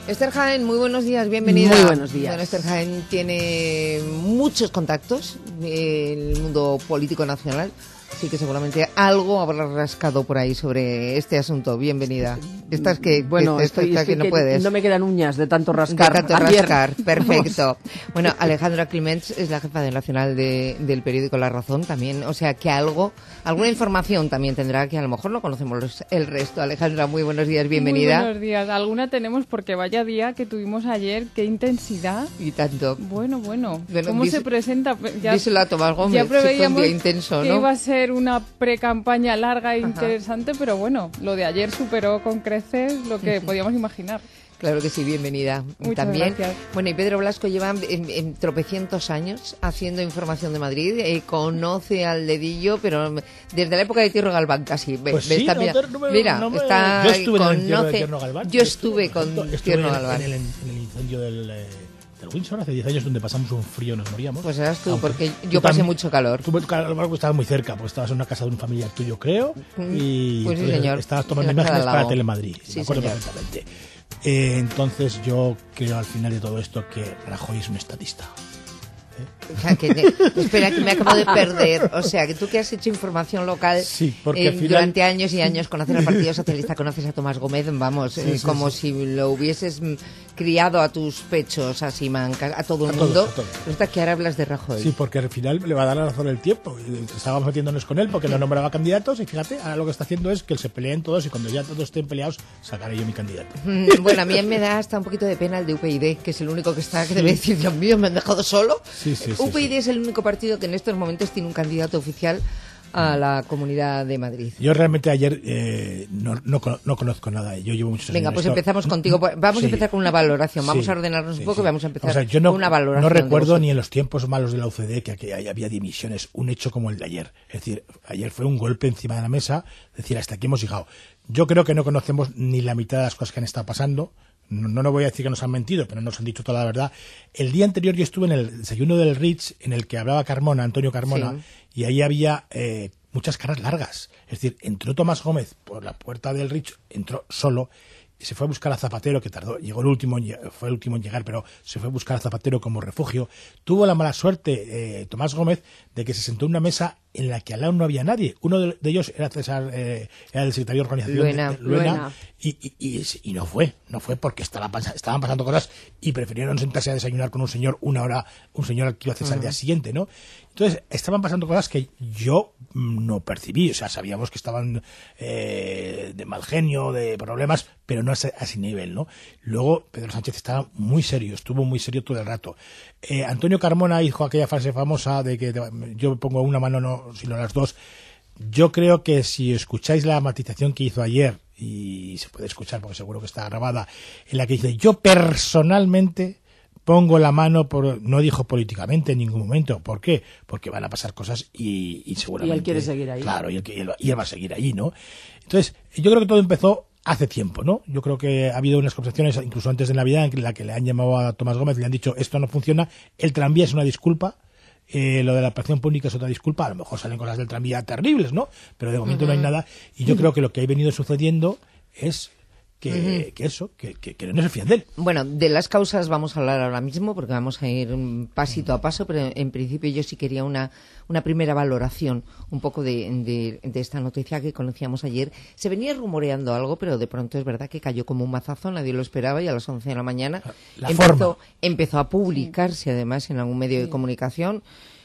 Esther Jaén, muy buenos días, bienvenida. Muy buenos días. Bueno, Esther Jaén tiene muchos contactos en el mundo político nacional, así que seguramente algo habrá rascado por ahí sobre este asunto. Bienvenida. Estás que bueno, estoy que no puedes. No me quedan uñas de tanto rascar. De tanto rascar, perfecto. Bueno, Alejandra Climents es la jefa nacional del periódico La Razón también, o sea que alguna información también tendrá que a lo mejor no conocemos el resto. Alejandra, muy buenos días, bienvenida. Muy buenos días. Alguna tenemos porque vaya día que tuvimos ayer, qué intensidad. Y tanto. Bueno. ¿Cómo se presenta? Díselo a Tomás Gómez, ya preveíamos fue un día intenso, que ¿no? iba a ser una pre-campaña larga e interesante, pero bueno, lo de ayer superó con creces lo que podíamos imaginar. Claro que sí, bienvenida. Muchas también. Gracias. Bueno, y Pedro Blasco lleva en tropecientos años haciendo información de Madrid, conoce al dedillo, pero desde la época de Tierno Galván casi. Pues sí, está, está, yo estuve conoce, en el entierro de Tierno Galván. Yo estuve con Tierno Galván. En el incendio del Windsor hace 10 años, donde pasamos un frío, nos moríamos. Pues eras tú, porque yo pasé mucho calor. Tú estabas muy cerca, porque estabas en una casa de un familiar tuyo, creo, y pues sí, señor. Estabas tomando imágenes para Telemadrid, sí, me acuerdo señor. perfectamente. Entonces yo creo al final de todo esto que Rajoy es un estatista. O sea, espera, que me acabo de perder. O sea, que tú que has hecho información local sí, porque al final... durante años y años, conoces al Partido Socialista, conoces a Tomás Gómez, vamos, como si lo hubieses criado a tus pechos, así mancas, a todo el mundo. Resulta que ahora hablas de Rajoy. Sí, porque al final le va a dar la razón el tiempo. Estábamos metiéndonos con él porque no nombraba candidatos y fíjate, ahora lo que está haciendo es que se peleen todos y cuando ya todos estén peleados, sacaré yo mi candidato. Bueno, a mí me da hasta un poquito de pena el de UPyD, que es el único que está, que debe decir, Dios mío, me han dejado solo. Sí, UPyD es el único partido que en estos momentos tiene un candidato oficial a la Comunidad de Madrid. Yo realmente ayer no conozco nada. Yo llevo muchos años. Venga, pues empezamos contigo. Vamos a empezar con una valoración. Vamos a ordenarnos un poco y vamos a empezar yo con una valoración. No recuerdo ni en los tiempos malos de la UCD que había dimisiones, un hecho como el de ayer. Es decir, ayer fue un golpe encima de la mesa, es decir, hasta aquí hemos llegado. Yo creo que no conocemos ni la mitad de las cosas que han estado pasando. No voy a decir que nos han mentido, pero nos han dicho toda la verdad. El día anterior yo estuve en el desayuno del Ritz, en el que hablaba Antonio Carmona, y ahí había muchas caras largas. Es decir, entró Tomás Gómez por la puerta del Ritz, entró solo, y se fue a buscar a Zapatero, que fue el último en llegar, pero se fue a buscar a Zapatero como refugio. Tuvo la mala suerte, Tomás Gómez, de que se sentó en una mesa en la que al lado no había nadie. Uno de ellos era César, era el secretario de organización Luena. Y no fue porque estaban pasando cosas y prefirieron sentarse a desayunar con un señor un señor al que iba a cesar al día siguiente, ¿no? Entonces, estaban pasando cosas que yo no percibí, o sea, sabíamos que estaban de mal genio, de problemas, pero no a ese nivel, ¿no? Luego, Pedro Sánchez estaba muy serio, estuvo muy serio todo el rato. Antonio Carmona dijo aquella frase famosa de que yo pongo una mano, no, sino las dos. Yo creo que si escucháis la matización que hizo ayer, y se puede escuchar porque seguro que está grabada, en la que dice, yo personalmente pongo la mano no dijo políticamente en ningún momento. ¿Por qué? Porque van a pasar cosas y seguramente... Y él quiere seguir ahí. Claro, y él va a seguir ahí, ¿no? Entonces, yo creo que todo empezó hace tiempo, ¿no? Yo creo que ha habido unas conversaciones, incluso antes de Navidad, en la que le han llamado a Tomás Gómez y le han dicho, esto no funciona, el tranvía es una disculpa, lo de la operación pública es otra disculpa, a lo mejor salen cosas del tranvía terribles, ¿no? Pero de momento no hay nada, y yo creo que lo que ha venido sucediendo es que no se fían de él. Bueno, de las causas vamos a hablar ahora mismo porque vamos a ir pasito a paso, pero en principio yo sí quería una primera valoración un poco de esta noticia que conocíamos ayer. Se venía rumoreando algo, pero de pronto es verdad que cayó como un mazazo, nadie lo esperaba y a las 11 de la mañana empezó a publicarse además en algún medio de comunicación.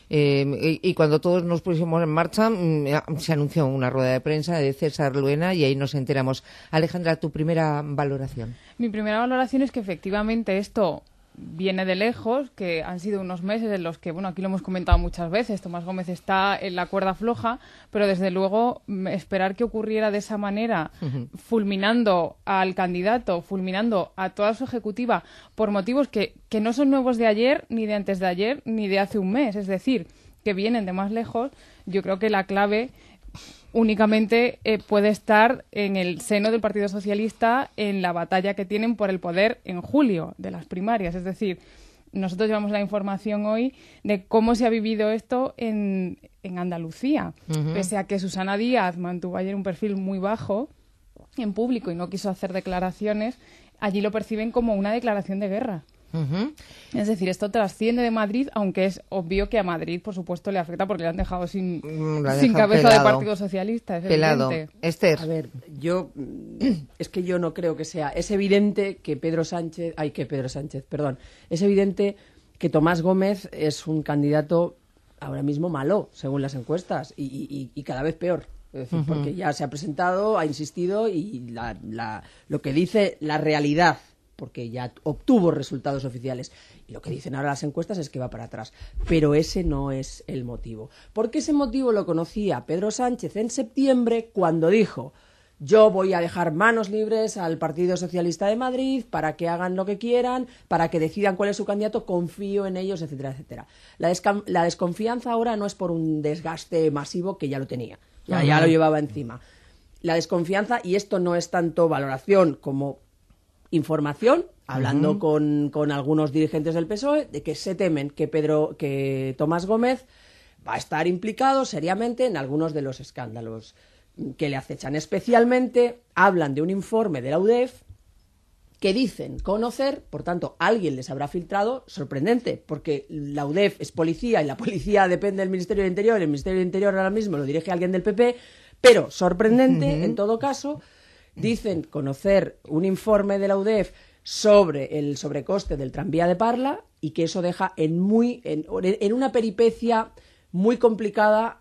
Y cuando todos nos pusimos en marcha, se anunció una rueda de prensa de César Luena y ahí nos enteramos. Alejandra, tu primera valoración. Mi primera valoración es que efectivamente esto viene de lejos, que han sido unos meses en los que, bueno, aquí lo hemos comentado muchas veces, Tomás Gómez está en la cuerda floja, pero desde luego esperar que ocurriera de esa manera, fulminando al candidato, fulminando a toda su ejecutiva, por motivos que no son nuevos de ayer, ni de antes de ayer, ni de hace un mes, es decir, que vienen de más lejos, yo creo que la clave únicamente puede estar en el seno del Partido Socialista en la batalla que tienen por el poder en julio de las primarias. Es decir, nosotros llevamos la información hoy de cómo se ha vivido esto en Andalucía. Pese a que Susana Díaz mantuvo ayer un perfil muy bajo en público y no quiso hacer declaraciones, allí lo perciben como una declaración de guerra. Ujú. Es decir, esto trasciende de Madrid, aunque es obvio que a Madrid, por supuesto, le afecta porque le han dejado sin Lo han sin dejado cabeza pelado. de Partido Socialista. Es Pelado. evidente. Esther. A ver, es que yo no creo que sea. Es evidente que es evidente que Tomás Gómez es un candidato ahora mismo malo, según las encuestas, y cada vez peor. Es decir, porque ya se ha presentado, ha insistido, y lo que dice la realidad, porque ya obtuvo resultados oficiales, y lo que dicen ahora las encuestas es que va para atrás. Pero ese no es el motivo. Porque ese motivo lo conocía Pedro Sánchez en septiembre, cuando dijo: yo voy a dejar manos libres al Partido Socialista de Madrid para que hagan lo que quieran, para que decidan cuál es su candidato, confío en ellos, etcétera, etcétera. La desconfianza ahora no es por un desgaste masivo, que ya lo tenía, ya lo llevaba encima. La desconfianza, y esto no es tanto valoración como información, hablando con algunos dirigentes del PSOE, de que se temen que Tomás Gómez va a estar implicado seriamente en algunos de los escándalos que le acechan. Especialmente hablan de un informe de la UDEF que dicen conocer, por tanto alguien les habrá filtrado, sorprendente, porque la UDEF es policía y la policía depende del Ministerio del Interior, el Ministerio del Interior ahora mismo lo dirige alguien del PP, pero sorprendente en todo caso. Dicen conocer un informe de la UDEF sobre el sobrecoste del tranvía de Parla, y que eso deja en una peripecia muy complicada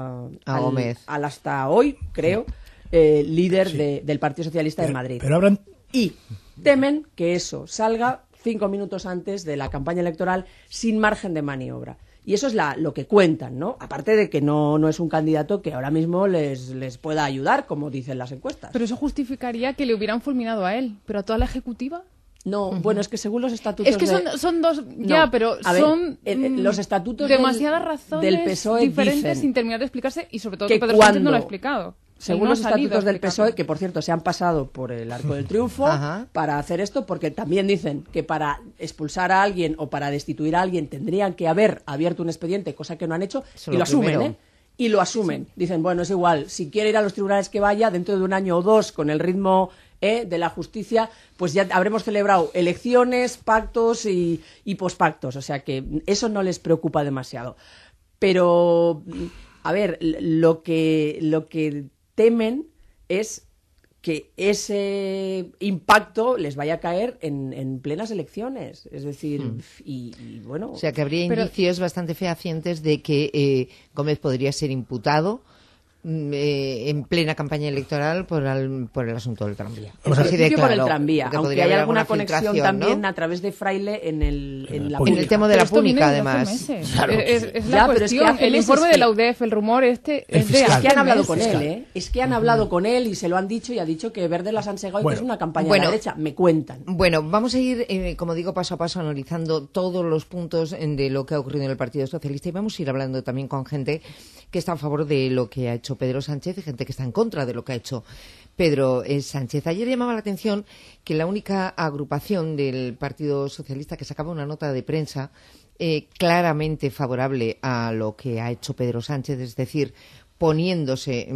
al hasta hoy, creo, líder del Partido Socialista de Madrid. Y temen que eso salga 5 minutos antes de la campaña electoral sin margen de maniobra. Y eso es lo que cuentan, ¿no? Aparte de que no es un candidato que ahora mismo les pueda ayudar, como dicen las encuestas. Pero eso justificaría que le hubieran fulminado a él, pero a toda la ejecutiva. No, bueno, es que según los estatutos... Es que son dos... Ya, pero son los estatutos demasiadas razones del PSOE diferentes dicen sin terminar de explicarse, y sobre todo que Pedro Sánchez no lo ha explicado. Según los estatutos del PSOE, que por cierto se han pasado por el Arco del Triunfo para hacer esto, porque también dicen que para expulsar a alguien o para destituir a alguien tendrían que haber abierto un expediente, cosa que no han hecho, y lo asumen, Y lo asumen. Sí. Dicen, bueno, es igual, si quiere ir a los tribunales que vaya, dentro de 1 año o 2, con el ritmo de la justicia, pues ya habremos celebrado elecciones, pactos y pospactos. O sea que eso no les preocupa demasiado. Pero, a ver, lo que temen es que ese impacto les vaya a caer en plenas elecciones. Es decir, y bueno... O sea, que habría indicios bastante fehacientes de que Gómez podría ser imputado en plena campaña electoral por el asunto del tranvía. En principio por el tranvía, aunque hay alguna conexión también, ¿no?, a través de Fraile en el tema de la pública, además. Claro. Es la cuestión. El informe de la UDEF, el rumor es que han hablado con él, es que han hablado con él y se lo han dicho, y ha dicho que Verde las han segado y que es una campaña de la derecha. Me cuentan. Bueno, vamos a ir, como digo, paso a paso analizando todos los puntos de lo que ha ocurrido en el Partido Socialista, y vamos a ir hablando también con gente que está a favor de lo que ha hecho Pedro Sánchez y gente que está en contra de lo que ha hecho Pedro Sánchez. Ayer llamaba la atención que la única agrupación del Partido Socialista que sacaba una nota de prensa claramente favorable a lo que ha hecho Pedro Sánchez, es decir, poniéndose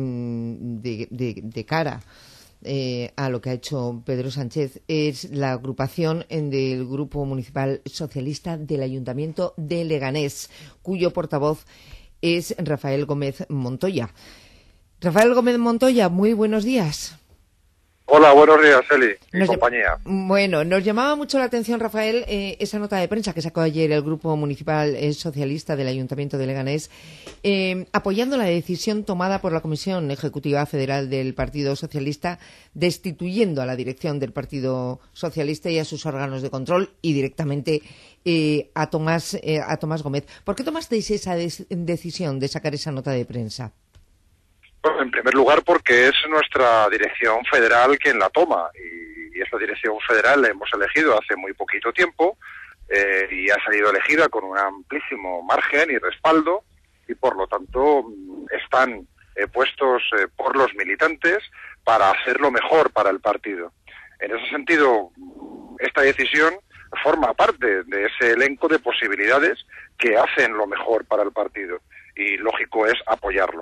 de cara a lo que ha hecho Pedro Sánchez, es la agrupación del Grupo Municipal Socialista del Ayuntamiento de Leganés, cuyo portavoz es Rafael Gómez Montoya. Rafael Gómez Montoya, muy buenos días. Hola, buenos días, Eli y compañía. Bueno, nos llamaba mucho la atención, Rafael, esa nota de prensa que sacó ayer el Grupo Municipal Socialista del Ayuntamiento de Leganés, apoyando la decisión tomada por la Comisión Ejecutiva Federal del Partido Socialista, destituyendo a la dirección del Partido Socialista y a sus órganos de control y directamente a Tomás Gómez. ¿Por qué tomasteis esa decisión de sacar esa nota de prensa? Bueno, en primer lugar porque es nuestra dirección federal quien la toma, y esta dirección federal la hemos elegido hace muy poquito tiempo y ha salido elegida con un amplísimo margen y respaldo, y por lo tanto están puestos por los militantes para hacer lo mejor para el partido. En ese sentido, esta decisión forma parte de ese elenco de posibilidades que hacen lo mejor para el partido, y lógico es apoyarlo.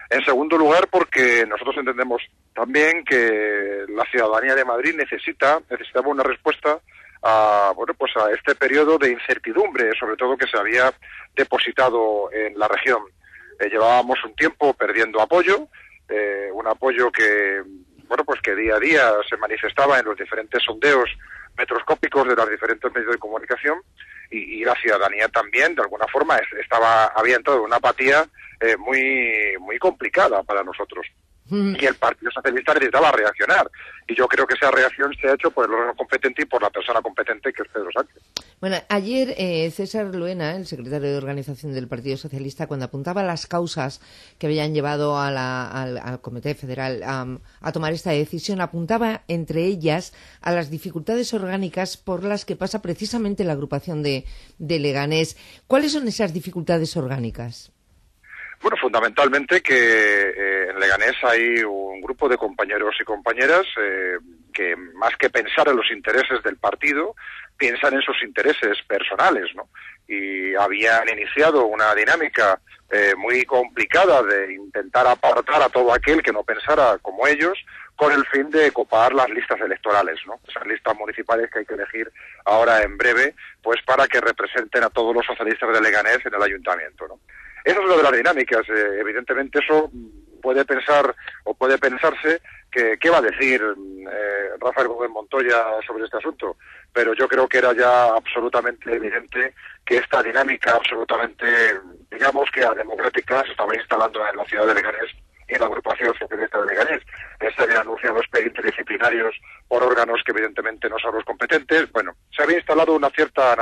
En segundo lugar, porque nosotros entendemos también que la ciudadanía de Madrid necesitaba una respuesta a este periodo de incertidumbre, sobre todo que se había depositado en la región. Llevábamos un tiempo perdiendo apoyo, un apoyo que día a día se manifestaba en los diferentes sondeos metroscópicos de los diferentes medios de comunicación, y la ciudadanía también, de alguna forma, había entrado en una apatía muy complicada para nosotros. Y el Partido Socialista necesitaba reaccionar. Y yo creo que esa reacción se ha hecho por el órgano competente y por la persona competente, que es Pedro Sánchez. Bueno, ayer César Luena, el secretario de Organización del Partido Socialista, cuando apuntaba las causas que habían llevado al Comité Federal a tomar esta decisión, apuntaba entre ellas a las dificultades orgánicas por las que pasa precisamente la agrupación de Leganés. ¿Cuáles son esas dificultades orgánicas? Bueno, fundamentalmente que en Leganés hay un grupo de compañeros y compañeras que, más que pensar en los intereses del partido, piensan en sus intereses personales, ¿no? Y habían iniciado una dinámica muy complicada de intentar apartar a todo aquel que no pensara como ellos, con el fin de copar las listas electorales, ¿no? Esas listas municipales que hay que elegir ahora en breve, pues para que representen a todos los socialistas de Leganés en el ayuntamiento, ¿no? Esa es una de las dinámicas. Evidentemente eso puede pensarse que qué va a decir Rafael Gómez Montoya sobre este asunto, pero yo creo que era ya absolutamente evidente que esta dinámica absolutamente, digamos que democrática, se estaba instalando en la ciudad de Leganés y en la agrupación socialista de Leganés. Se habían anunciado expedientes disciplinarios por órganos que evidentemente no son los competentes. Bueno, se había instalado una cierta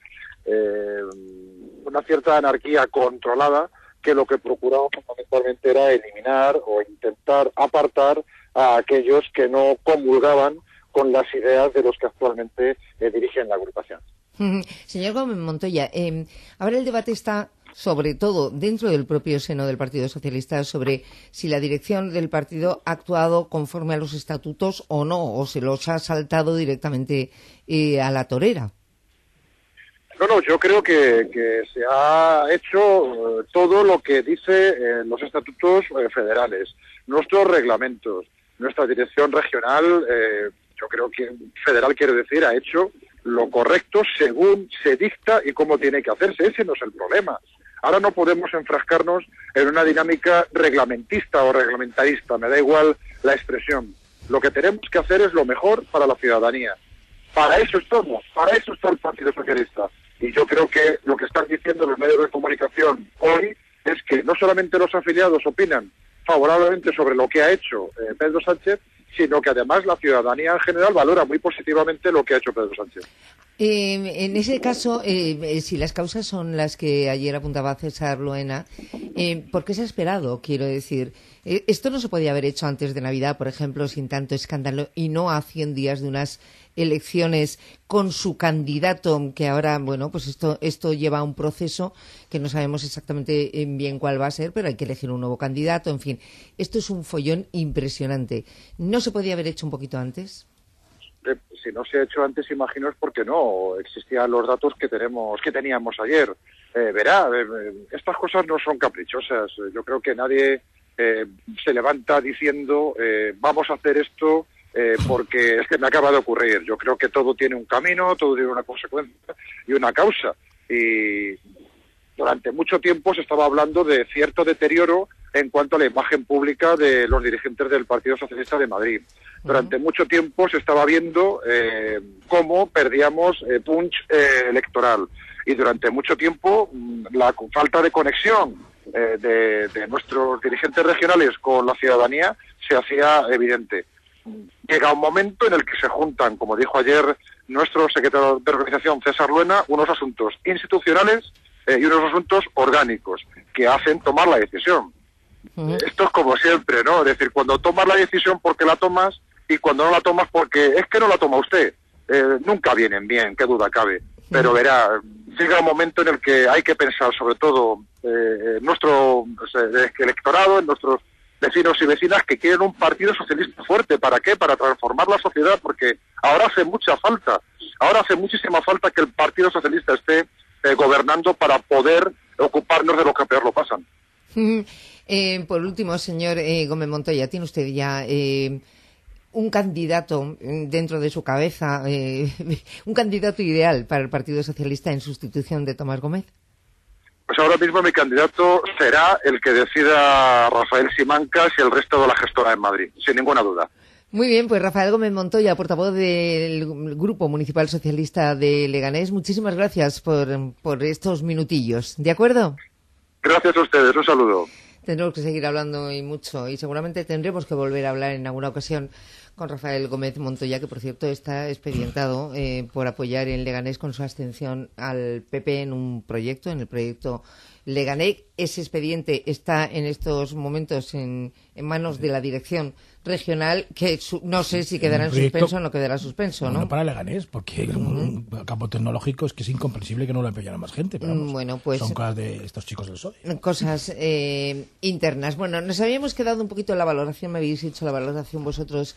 anarquía controlada, que lo que procuraba fundamentalmente era eliminar o intentar apartar a aquellos que no comulgaban con las ideas de los que actualmente dirigen la agrupación. Señor Gómez Montoya, ahora el debate está sobre todo dentro del propio seno del Partido Socialista sobre si la dirección del partido ha actuado conforme a los estatutos o no, o se los ha saltado directamente a la torera. No, yo creo que se ha hecho todo lo que dice los estatutos federales, nuestros reglamentos, nuestra dirección regional, yo creo que federal, quiero decir, ha hecho lo correcto según se dicta y cómo tiene que hacerse. Ese no es el problema. Ahora no podemos enfrascarnos en una dinámica reglamentista o reglamentarista, me da igual la expresión. Lo que tenemos que hacer es lo mejor para la ciudadanía. Para eso estamos, para eso está el Partido Socialista. Y yo creo que lo que están diciendo los medios de comunicación hoy es que no solamente los afiliados opinan favorablemente sobre lo que ha hecho Pedro Sánchez, sino que además la ciudadanía en general valora muy positivamente lo que ha hecho Pedro Sánchez. En ese caso, si las causas son las que ayer apuntaba César Luena, ¿por qué se ha esperado? Quiero decir, esto no se podía haber hecho antes de Navidad, por ejemplo, sin tanto escándalo, y no a 100 días de unas elecciones con su candidato, que ahora, bueno, pues esto lleva a un proceso que no sabemos exactamente bien cuál va a ser, pero hay que elegir un nuevo candidato, en fin. Esto es un follón impresionante. ¿No se podía haber hecho un poquito antes? Si no se ha hecho antes, imagino es porque no existían los datos que teníamos ayer. Estas cosas no son caprichosas. Yo creo que nadie se levanta diciendo vamos a hacer esto porque es que me acaba de ocurrir. Yo creo que todo tiene un camino, todo tiene una consecuencia y una causa. Y durante mucho tiempo se estaba hablando de cierto deterioro en cuanto a la imagen pública de los dirigentes del Partido Socialista de Madrid. Durante mucho tiempo se estaba viendo cómo perdíamos punch electoral, y durante mucho tiempo la falta de conexión de nuestros dirigentes regionales con la ciudadanía se hacía evidente. Llega un momento en el que se juntan, como dijo ayer nuestro secretario de organización César Luena, unos asuntos institucionales y unos asuntos orgánicos que hacen tomar la decisión. Esto es como siempre, ¿no? Es decir, cuando tomas la decisión porque la tomas, y cuando no la tomas porque es que no la toma usted. Nunca vienen bien, qué duda cabe. Pero verá, llega un momento en el que hay que pensar sobre todo en nuestro electorado, en nuestros vecinos y vecinas que quieren un partido socialista fuerte. ¿Para qué? Para transformar la sociedad, porque ahora hace mucha falta. Ahora hace muchísima falta que el Partido Socialista esté gobernando para poder ocuparnos de los que peor lo pasan. Por último, señor Gómez Montoya, ¿tiene usted ya un candidato dentro de su cabeza, un candidato ideal para el Partido Socialista en sustitución de Tomás Gómez? Pues ahora mismo mi candidato será el que decida Rafael Simancas y el resto de la gestora en Madrid, sin ninguna duda. Muy bien, pues Rafael Gómez Montoya, portavoz del Grupo Municipal Socialista de Leganés, muchísimas gracias por estos minutillos, ¿de acuerdo? Gracias a ustedes, un saludo. Tendremos que seguir hablando y mucho, y seguramente tendremos que volver a hablar en alguna ocasión con Rafael Gómez Montoya, que por cierto está expedientado por apoyar en Leganés con su abstención al PP en un proyecto, en el proyecto Leganés. Ese expediente está en estos momentos en manos de la dirección regional, que no sé si quedará en suspenso o no quedará suspenso, ¿no? No para Leganés, porque un campo tecnológico es que es incomprensible que no lo empeñara más gente, pero vamos, bueno, pues, son cosas de estos chicos del PSOE. Cosas internas. Bueno, nos habíamos quedado un poquito en la valoración, me habéis hecho la valoración vosotros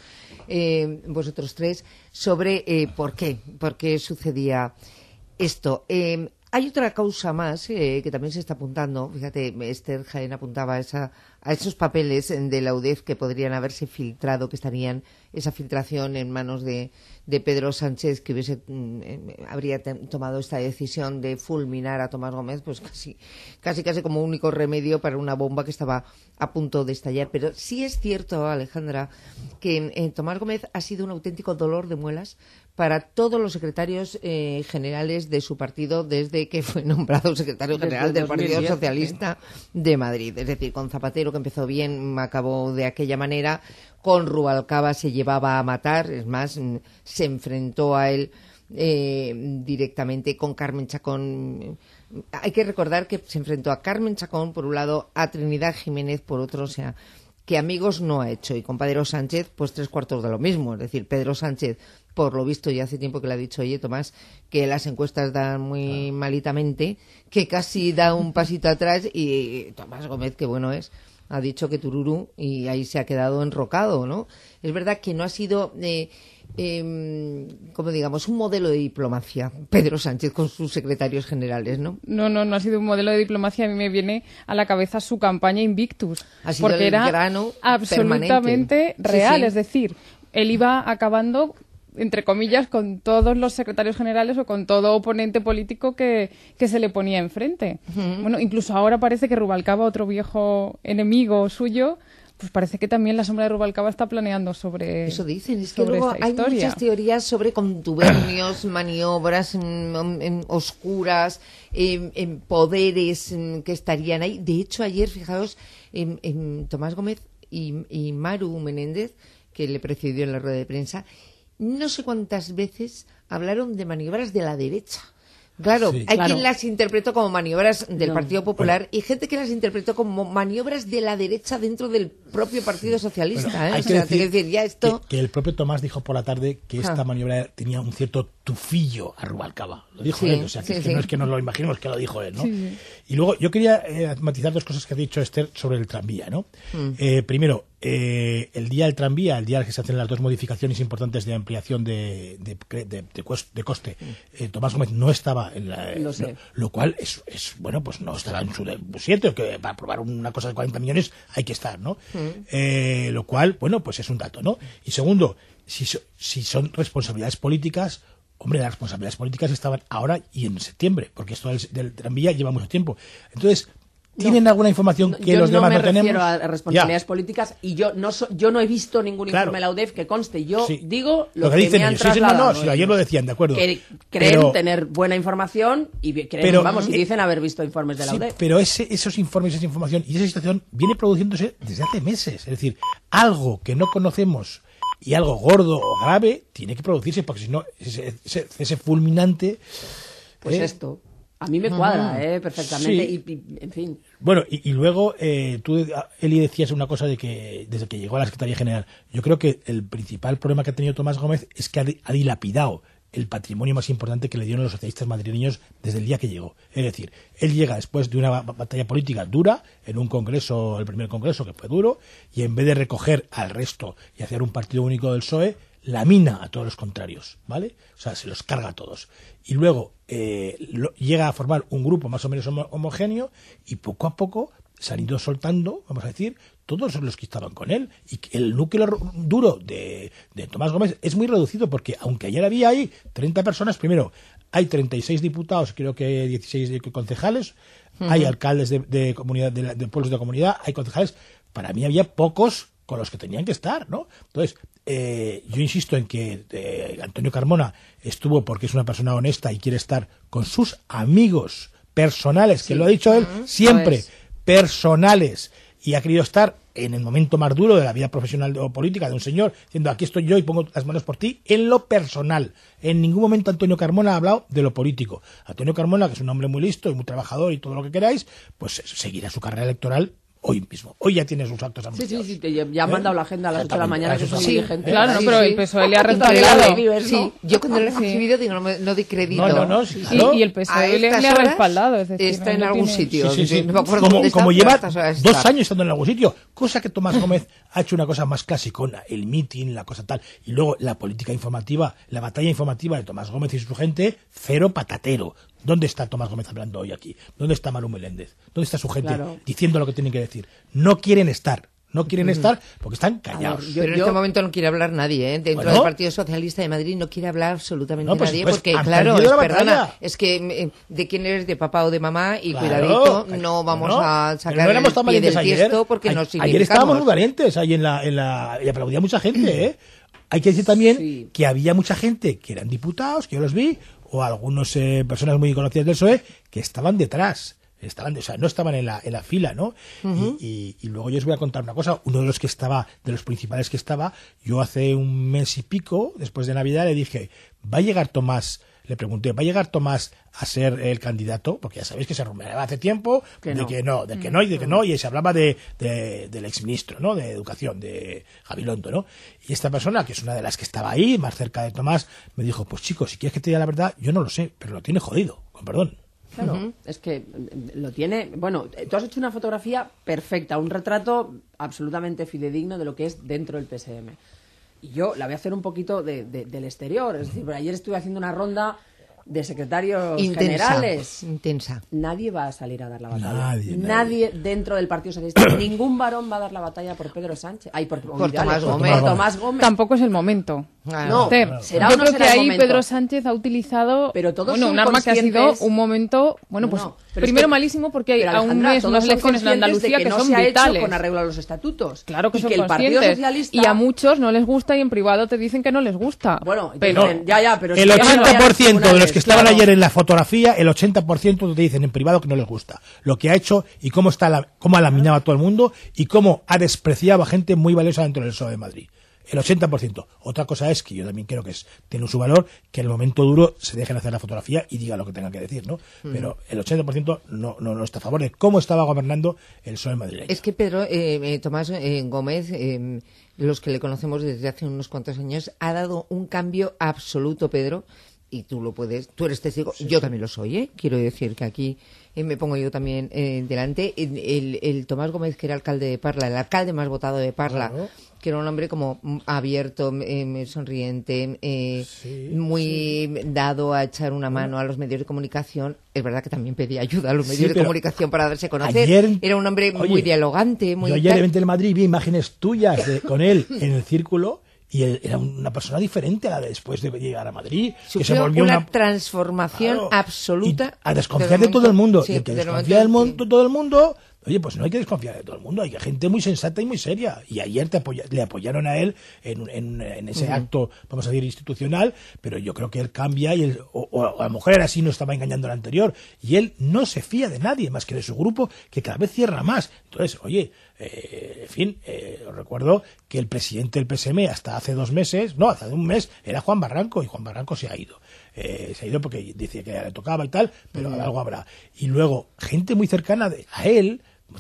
tres, sobre por qué sucedía esto. Hay otra causa más que también se está apuntando. Fíjate, Esther Jaén apuntaba a esos papeles de la UDEF que podrían haberse filtrado, que estarían esa filtración en manos de Pedro Sánchez, que habría tomado esta decisión de fulminar a Tomás Gómez, pues casi como único remedio para una bomba que estaba a punto de estallar. Pero sí es cierto, Alejandra, que Tomás Gómez ha sido un auténtico dolor de muelas para todos los secretarios generales de su partido desde que fue nombrado secretario general del Partido Socialista de Madrid. Es decir, con Zapatero, que empezó bien, acabó de aquella manera. Con Rubalcaba se llevaba a matar, es más, se enfrentó a él directamente. Con Carmen Chacón, hay que recordar que se enfrentó a Carmen Chacón por un lado, a Trinidad Jiménez por otro, o sea, que amigos no ha hecho. Y con Pedro Sánchez, pues 3/4 de lo mismo. Es decir, Pedro Sánchez, por lo visto, ya hace tiempo que le ha dicho, oye, Tomás, que las encuestas dan muy malitamente, que casi da un pasito atrás, y Tomás Gómez, que bueno es, ha dicho que tururú, y ahí se ha quedado enrocado, ¿no? Es verdad que no ha sido, como digamos, un modelo de diplomacia, Pedro Sánchez con sus secretarios generales, ¿no? No ha sido un modelo de diplomacia. A mí me viene a la cabeza su campaña Invictus, Ha sido porque el era grano absolutamente permanente. real. Sí. Es decir, él iba acabando, entre comillas, con todos los secretarios generales o con todo oponente político que se le ponía enfrente. Bueno, incluso ahora parece que Rubalcaba, otro viejo enemigo suyo, pues parece que también la sombra de Rubalcaba está planeando sobre eso dicen, es que sobre luego esta hay historia. muchas teorías sobre contubernios, maniobras oscuras, en poderes que estarían ahí. De hecho, ayer, fijaos, Tomás Gómez y Maru Menéndez, que le precedió en la rueda de prensa, no sé cuántas veces hablaron de maniobras de la derecha. Claro, Sí. hay Claro. quien las interpretó como maniobras del No. Partido Popular y gente que las interpretó como maniobras de la derecha dentro del propio Partido Socialista. Bueno, hay O que sea, decir, te quiero decir, ya esto... que el propio Tomás dijo por la tarde que esta Ah. maniobra tenía un cierto tufillo a Rubalcaba. Lo dijo Sí, él, o sea, que, sí, que sí. no es que nos lo imaginemos, que lo dijo él, ¿no? Sí. Y luego, yo quería matizar dos cosas que ha dicho Esther sobre el tranvía, ¿no? Primero, el día del tranvía, el día en que se hacen las dos modificaciones importantes de ampliación de coste, Tomás Gómez no estaba en la... Lo sé. Lo cual es bueno, pues no estará en su sitio, que para aprobar una cosa de 40 millones hay que estar, ¿no? Lo cual, bueno, pues es un dato, ¿no? Y segundo, si son responsabilidades políticas, hombre, las responsabilidades políticas estaban ahora y en septiembre, porque esto del tranvía lleva mucho tiempo. Entonces, ¿tienen alguna información que yo los demás no me refiero tenemos? a responsabilidades Ya. políticas y yo no he visto ningún Claro. informe de la UDEF que conste. Yo Sí. digo Lo que dicen me han ellos. Sí, sí, no, trasladado. sí, ayer lo decían, de acuerdo. Que creen Pero- tener buena información y creen, Pero- vamos, y dicen haber visto informes de la Sí, UDEF. pero esos informes, esa información y esa situación viene produciéndose desde hace meses. Es decir, algo que no conocemos y algo gordo o grave tiene que producirse, porque si no, ese fulminante... Pues esto. A mí me cuadra, perfectamente. Sí. Y, en fin. Bueno, y luego tú, Eli, decías una cosa de que desde que llegó a la Secretaría General, yo creo que el principal problema que ha tenido Tomás Gómez es que ha dilapidado el patrimonio más importante que le dieron los socialistas madrileños desde el día que llegó. Es decir, él llega después de una batalla política dura, en un congreso, el primer congreso que fue duro, y en vez de recoger al resto y hacer un partido único del PSOE, lamina a todos los contrarios, ¿vale? O sea, se los carga a todos. Y luego llega a formar un grupo más o menos homogéneo y poco a poco se han ido soltando, vamos a decir, todos los que estaban con él. Y el núcleo duro de Tomás Gómez es muy reducido, porque aunque ayer había ahí 30 personas, primero, hay 36 diputados, creo que 16 concejales, hay alcaldes de comunidad, de pueblos de comunidad, hay concejales. Para mí había pocos con los que tenían que estar, ¿no? Entonces, yo insisto en que Antonio Carmona estuvo porque es una persona honesta y quiere estar con sus amigos personales, que lo ha dicho él siempre, personales, y ha querido estar en el momento más duro de la vida profesional o política de un señor, diciendo aquí estoy yo y pongo las manos por ti, en lo personal. En ningún momento Antonio Carmona ha hablado de lo político. Antonio Carmona, que es un hombre muy listo y muy trabajador y todo lo que queráis, pues seguirá su carrera electoral hoy mismo. Hoy ya tiene sus actos anunciados. Sí, ya ha mandado la agenda a las 8 de la mañana, que son dirigentes. Claro, pero el PSOE le ha respaldado. Sí, yo cuando lo he recibido digo, no di crédito. No, y el PSOE le ha respaldado. Es decir, está en algún sitio. Sí. No me acuerdo dónde está, como lleva pero está. 2 años estando en algún sitio, cosa que Tomás Gómez ha hecho una cosa más clasicona, el mitin, la cosa tal, y luego la política informativa, la batalla informativa de Tomás Gómez y su gente, cero patatero. ¿Dónde está Tomás Gómez hablando hoy aquí? ¿Dónde está Manu Meléndez? ¿Dónde está su gente diciendo lo que tienen que decir? No quieren estar porque están callados. Pero en este momento no quiere hablar nadie, ¿eh? Dentro del Partido Socialista de Madrid no quiere hablar absolutamente nadie, porque claro, es que de quién eres, de papá o de mamá, y cuidadito, no vamos a sacar el pie del tiesto porque nos significamos. Ayer estábamos muy valientes ahí y aplaudía mucha gente, ¿eh? Hay que decir también que había mucha gente que eran diputados, que yo los vi, o algunas personas muy conocidas del PSOE, que estaban detrás. No estaban en la fila, ¿no? Y luego yo os voy a contar una cosa. Uno de los principales que estaba, yo hace un mes y pico, después de Navidad, le dije, le pregunté, ¿va a llegar Tomás a ser el candidato? Porque ya sabéis que se rumoreaba hace tiempo de que no, y se hablaba del exministro, ¿no? De Educación, de Gabilondo, ¿no? Y esta persona, que es una de las que estaba ahí, más cerca de Tomás, me dijo, pues chico, si quieres que te diga la verdad, yo no lo sé, pero lo tiene jodido, con perdón. Claro, es que lo tiene. Bueno, tú has hecho una fotografía perfecta, un retrato absolutamente fidedigno de lo que es dentro del PSM. Y yo la voy a hacer un poquito del exterior. Es decir, ayer estuve haciendo una ronda de secretarios generales. Intensa. Nadie va a salir a dar la batalla. Nadie dentro del Partido Socialista. Ningún varón va a dar la batalla por Pedro Sánchez. Por Tomás Gómez. Tampoco es el momento. No, será yo o no creo será que el ahí momento. Pedro Sánchez ha utilizado un arma que ha conscientes. sido un momento, primero malísimo porque hay a un mes unas elecciones en Andalucía que no son se ha vitales. Hecho con arreglo a los estatutos. Claro que y son que el Partido conscientes. Socialista... Y a muchos no les gusta y en privado te dicen que no les gusta. Bueno, pero pero el 80% de los que estaban ayer en la fotografía, el 80% te dicen en privado que no les gusta lo que ha hecho y cómo ha laminado a todo el mundo y cómo ha despreciado a gente muy valiosa dentro del PSOE de Madrid. El 80%. Otra cosa es que yo también creo que tiene su valor, que en el momento duro se dejen hacer la fotografía y diga lo que tengan que decir, ¿no? Pero el 80% no está a favor de cómo estaba gobernando el PSOE madrileño. Es que Pedro, Tomás Gómez, los que le conocemos desde hace unos cuantos años, ha dado un cambio absoluto, Pedro, y tú eres testigo, yo también lo soy, ¿eh? Quiero decir que aquí me pongo yo también delante. El Tomás Gómez, que era alcalde de Parla, el alcalde más votado de Parla, que era un hombre como abierto, sonriente, muy dado a echar una mano a los medios de comunicación. Es verdad que también pedía ayuda a los medios de comunicación para darse a conocer. Era un hombre muy dialogante. Yo ayer en el Madrid vi imágenes tuyas con él en el círculo. Y él era una persona diferente a la de después de llegar a Madrid. Que se volvió una transformación absoluta. A desconfiar de todo el mundo. Y el que desconfía de todo el mundo, oye, pues no hay que desconfiar de todo el mundo. Hay gente muy sensata y muy seria. Y ayer le apoyaron a él en ese acto, vamos a decir, institucional. Pero yo creo que él cambia o a lo mejor era así, no estaba engañando al anterior. Y él no se fía de nadie más que de su grupo, que cada vez cierra más. Entonces, oye... os recuerdo que el presidente del PSM hasta hace hace un mes, era Juan Barranco, y Juan Barranco se ha ido. Se ha ido porque decía que le tocaba y tal, pero algo habrá. Y luego, gente muy cercana a él,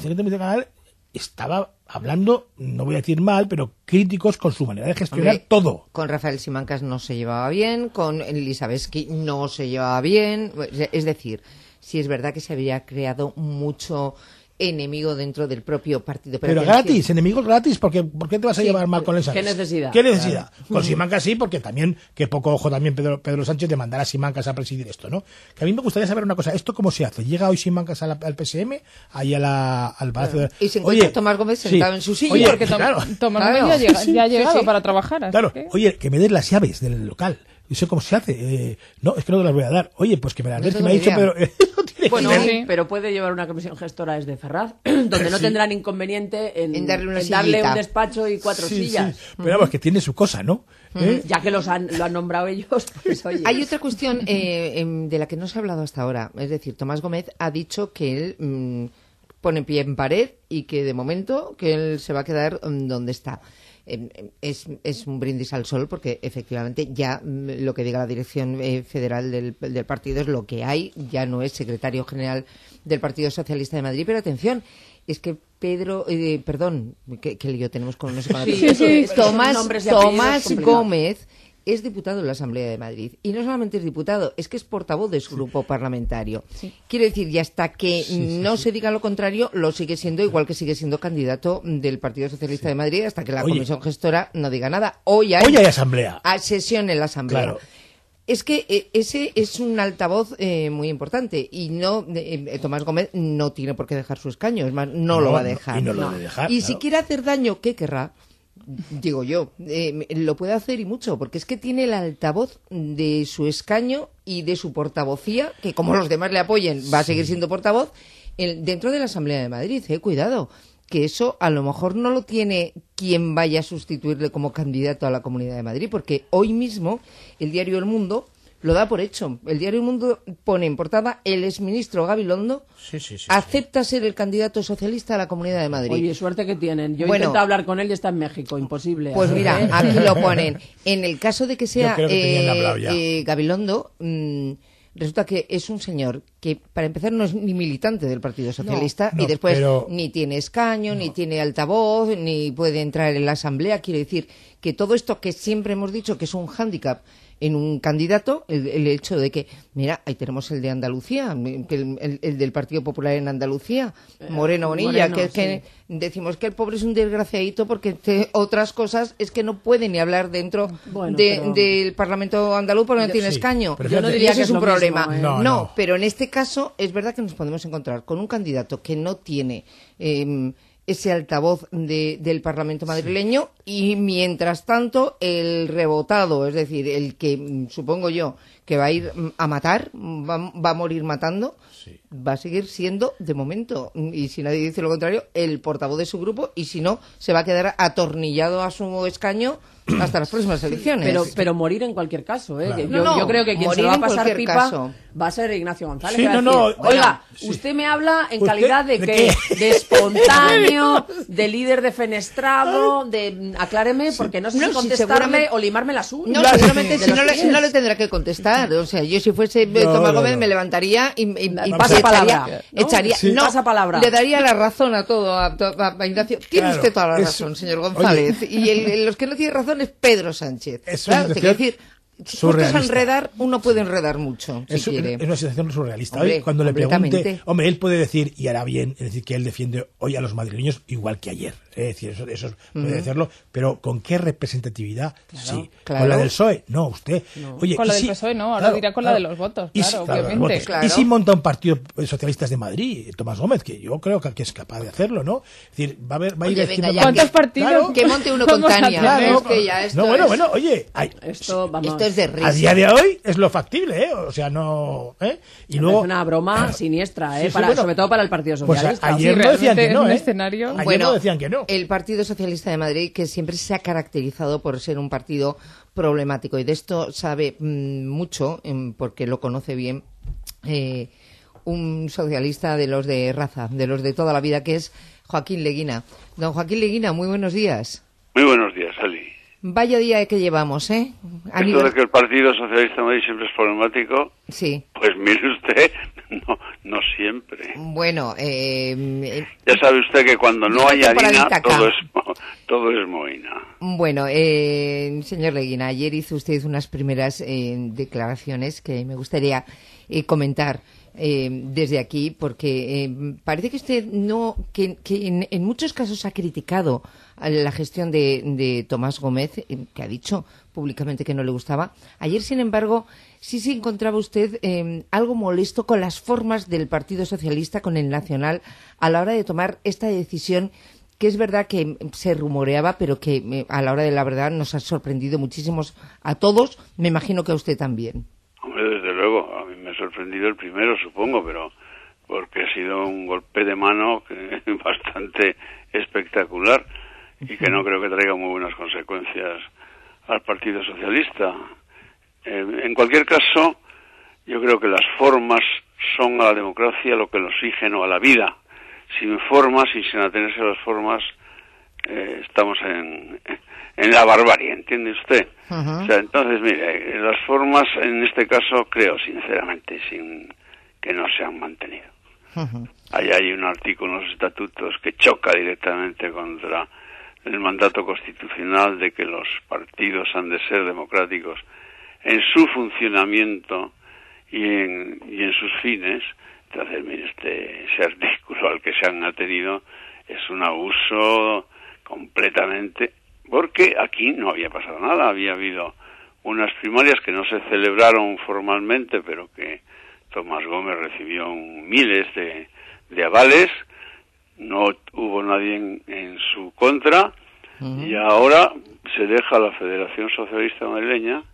estaba hablando, no voy a decir mal, pero críticos con su manera de gestionar todo. Con Rafael Simancas no se llevaba bien, con Elisabetsky no se llevaba bien. Es decir, sí es verdad que se había creado mucho... enemigo dentro del propio partido. Pero gratis, enemigos gratis, ¿por qué te vas a llevar mal con esa? ¿Qué necesidad? ¿Qué necesidad? Claro. Con Simancas sí, porque también, que poco ojo también Pedro Sánchez de mandar a Simancas a presidir esto, ¿no? Que a mí me gustaría saber una cosa, ¿esto cómo se hace? ¿Llega hoy Simancas al PSM, ahí al Palacio de... Y se encuentra Tomás Gómez sentado en su silla. Oye, porque Tomás Gómez ya ha llegado para trabajar. Claro, que... oye, que me des las llaves del local. Y sé cómo se hace. No, es que no te las voy a dar. Oye, pues que me las des, que me ha dicho, pero... Bueno, pero puede llevar una comisión gestora desde Ferraz, donde no tendrán inconveniente en darle un despacho y 4 sillas. Sí. Pero vamos, que tiene su cosa, ¿no? Ya que lo han nombrado ellos, pues oye. Hay otra cuestión de la que no se ha hablado hasta ahora. Es decir, Tomás Gómez ha dicho que él pone pie en pared y que de momento que él se va a quedar donde está. Es un brindis al sol porque efectivamente ya lo que diga la dirección federal del partido es lo que hay, ya no es secretario general del Partido Socialista de Madrid, pero atención, es que qué lío tenemos con no sé cuántos. Tomás Gómez es diputado en la Asamblea de Madrid y no solamente es diputado, es que es portavoz de su grupo parlamentario. Sí. Quiere decir, y hasta que no se diga lo contrario, lo sigue siendo, igual que sigue siendo candidato del Partido Socialista de Madrid hasta que la comisión gestora no diga nada. Hoy hay asamblea. Sesión en la Asamblea. Claro. Es que ese es un altavoz muy importante y no Tomás Gómez no tiene por qué dejar su escaño, es más, no lo va a dejar. Y no lo va a dejar. Y si quiere hacer daño, ¿qué querrá? Digo yo, lo puede hacer y mucho, porque es que tiene el altavoz de su escaño y de su portavocía, que como los demás le apoyen, va a seguir siendo portavoz, dentro de la Asamblea de Madrid. Cuidado, que eso a lo mejor no lo tiene quien vaya a sustituirle como candidato a la Comunidad de Madrid, porque hoy mismo el diario El Mundo lo da por hecho. El diario El Mundo pone en portada: el exministro Gabilondo acepta ser el candidato socialista a la Comunidad de Madrid. Oye, suerte que tienen. Yo intento hablar con él y está en México. Imposible. Pues mira, aquí lo ponen. En el caso de que sea Gabilondo, resulta que es un señor que, para empezar, no es ni militante del Partido Socialista y después ni tiene escaño, ni tiene altavoz, ni puede entrar en la Asamblea. Quiero decir que todo esto que siempre hemos dicho que es un hándicap en un candidato, el hecho de que, mira, ahí tenemos el de Andalucía, el del Partido Popular en Andalucía, Moreno Bonilla, que decimos que el pobre es un desgraciadito porque otras cosas es que no puede ni hablar dentro del Parlamento andaluz porque no tiene escaño. Yo no diría que es un problema. Mismo, No, pero en este caso es verdad que nos podemos encontrar con un candidato que no tiene ese altavoz del Parlamento madrileño y mientras tanto el rebotado, es decir, el que supongo yo que va a ir a matar, va a morir matando, va a seguir siendo de momento, y si nadie dice lo contrario, el portavoz de su grupo, y si no, se va a quedar atornillado a su escaño hasta las próximas elecciones. Pero morir en cualquier caso, ¿eh? Claro. Yo creo que quien se lo va a pasar pipa va a ser Ignacio González. Oiga, usted me habla en calidad de de espontáneo, de líder defenestrado, acláreme, porque no sé si contestarle o limarme las uñas. No, seguramente si no le tendrá que contestar. O sea, yo si fuese Tomás Gómez me levantaría y pasa palabra. Pasa palabra. Le daría la razón a todo, a Ignacio. Tiene usted toda la razón, señor González. Y los que no tienen razón es Pedro Sánchez. Claro, te quiero decir, uno puede enredar mucho, si quiere. Es una situación surrealista. Hoy, cuando le pregunte, él puede decir, y hará bien, es decir, que él defiende hoy a los madrileños igual que ayer. Es decir, eso puede decirlo, pero ¿con qué representatividad? ¿Con la del PSOE? No, usted. No. Oye, con la del PSOE no, ahora dirá con la de los votos, obviamente. ¿Y si monta un partido socialistas de Madrid, Tomás Gómez, que yo creo que es capaz de hacerlo, ¿no? Es decir, va a ir ¿cuántos partidos? Claro. Que monte uno con Tania. Esto es de risa. A día de hoy es lo factible, ¿eh? O sea, no... Y luego... Es una broma siniestra, ¿eh? Sobre todo para el Partido Socialista. Pues ayer no decían que no, Ayer no decían que no. El Partido Socialista de Madrid, que siempre se ha caracterizado por ser un partido problemático, y de esto sabe mucho, porque lo conoce bien, un socialista de los de raza, de los de toda la vida, que es Joaquín Leguina. Don Joaquín Leguina, muy buenos días. Muy buenos días, Ali. Vaya día que llevamos, ¿eh? Esto de que el Partido Socialista de Madrid siempre es problemático, pues mire usted, no siempre. Bueno, ya sabe usted que cuando no hay harina, todo es moina. Bueno, señor Leguina, ayer hizo usted unas primeras declaraciones que me gustaría comentar. desde aquí, porque parece que usted que en muchos casos ha criticado a la gestión de Tomás Gómez, que ha dicho públicamente que no le gustaba. Ayer, sin embargo, sí se encontraba usted algo molesto con las formas del Partido Socialista, con el Nacional, a la hora de tomar esta decisión, que es verdad que se rumoreaba, pero que a la hora de la verdad nos ha sorprendido muchísimos a todos, me imagino que a usted también. Hombre, desde luego, a mí me ha sorprendido el primero, supongo, pero porque ha sido un golpe de mano bastante espectacular y que no creo que traiga muy buenas consecuencias al Partido Socialista. En cualquier caso, yo creo que las formas son a la democracia lo que el oxígeno a la vida. Sin formas y sin atenerse a las formas, estamos en la barbarie, ¿entiende usted? O sea, entonces, mire, las formas en este caso creo sinceramente que no se han mantenido. Ahí hay un artículo en los estatutos que choca directamente contra el mandato constitucional de que los partidos han de ser democráticos en su funcionamiento y en sus fines. Entonces, mire, ese artículo al que se han atenido es un abuso completamente, porque aquí no había pasado nada, había habido unas primarias que no se celebraron formalmente, pero que Tomás Gómez recibió miles de avales, no hubo nadie en su contra, y ahora se deja a la Federación Socialista Madrileña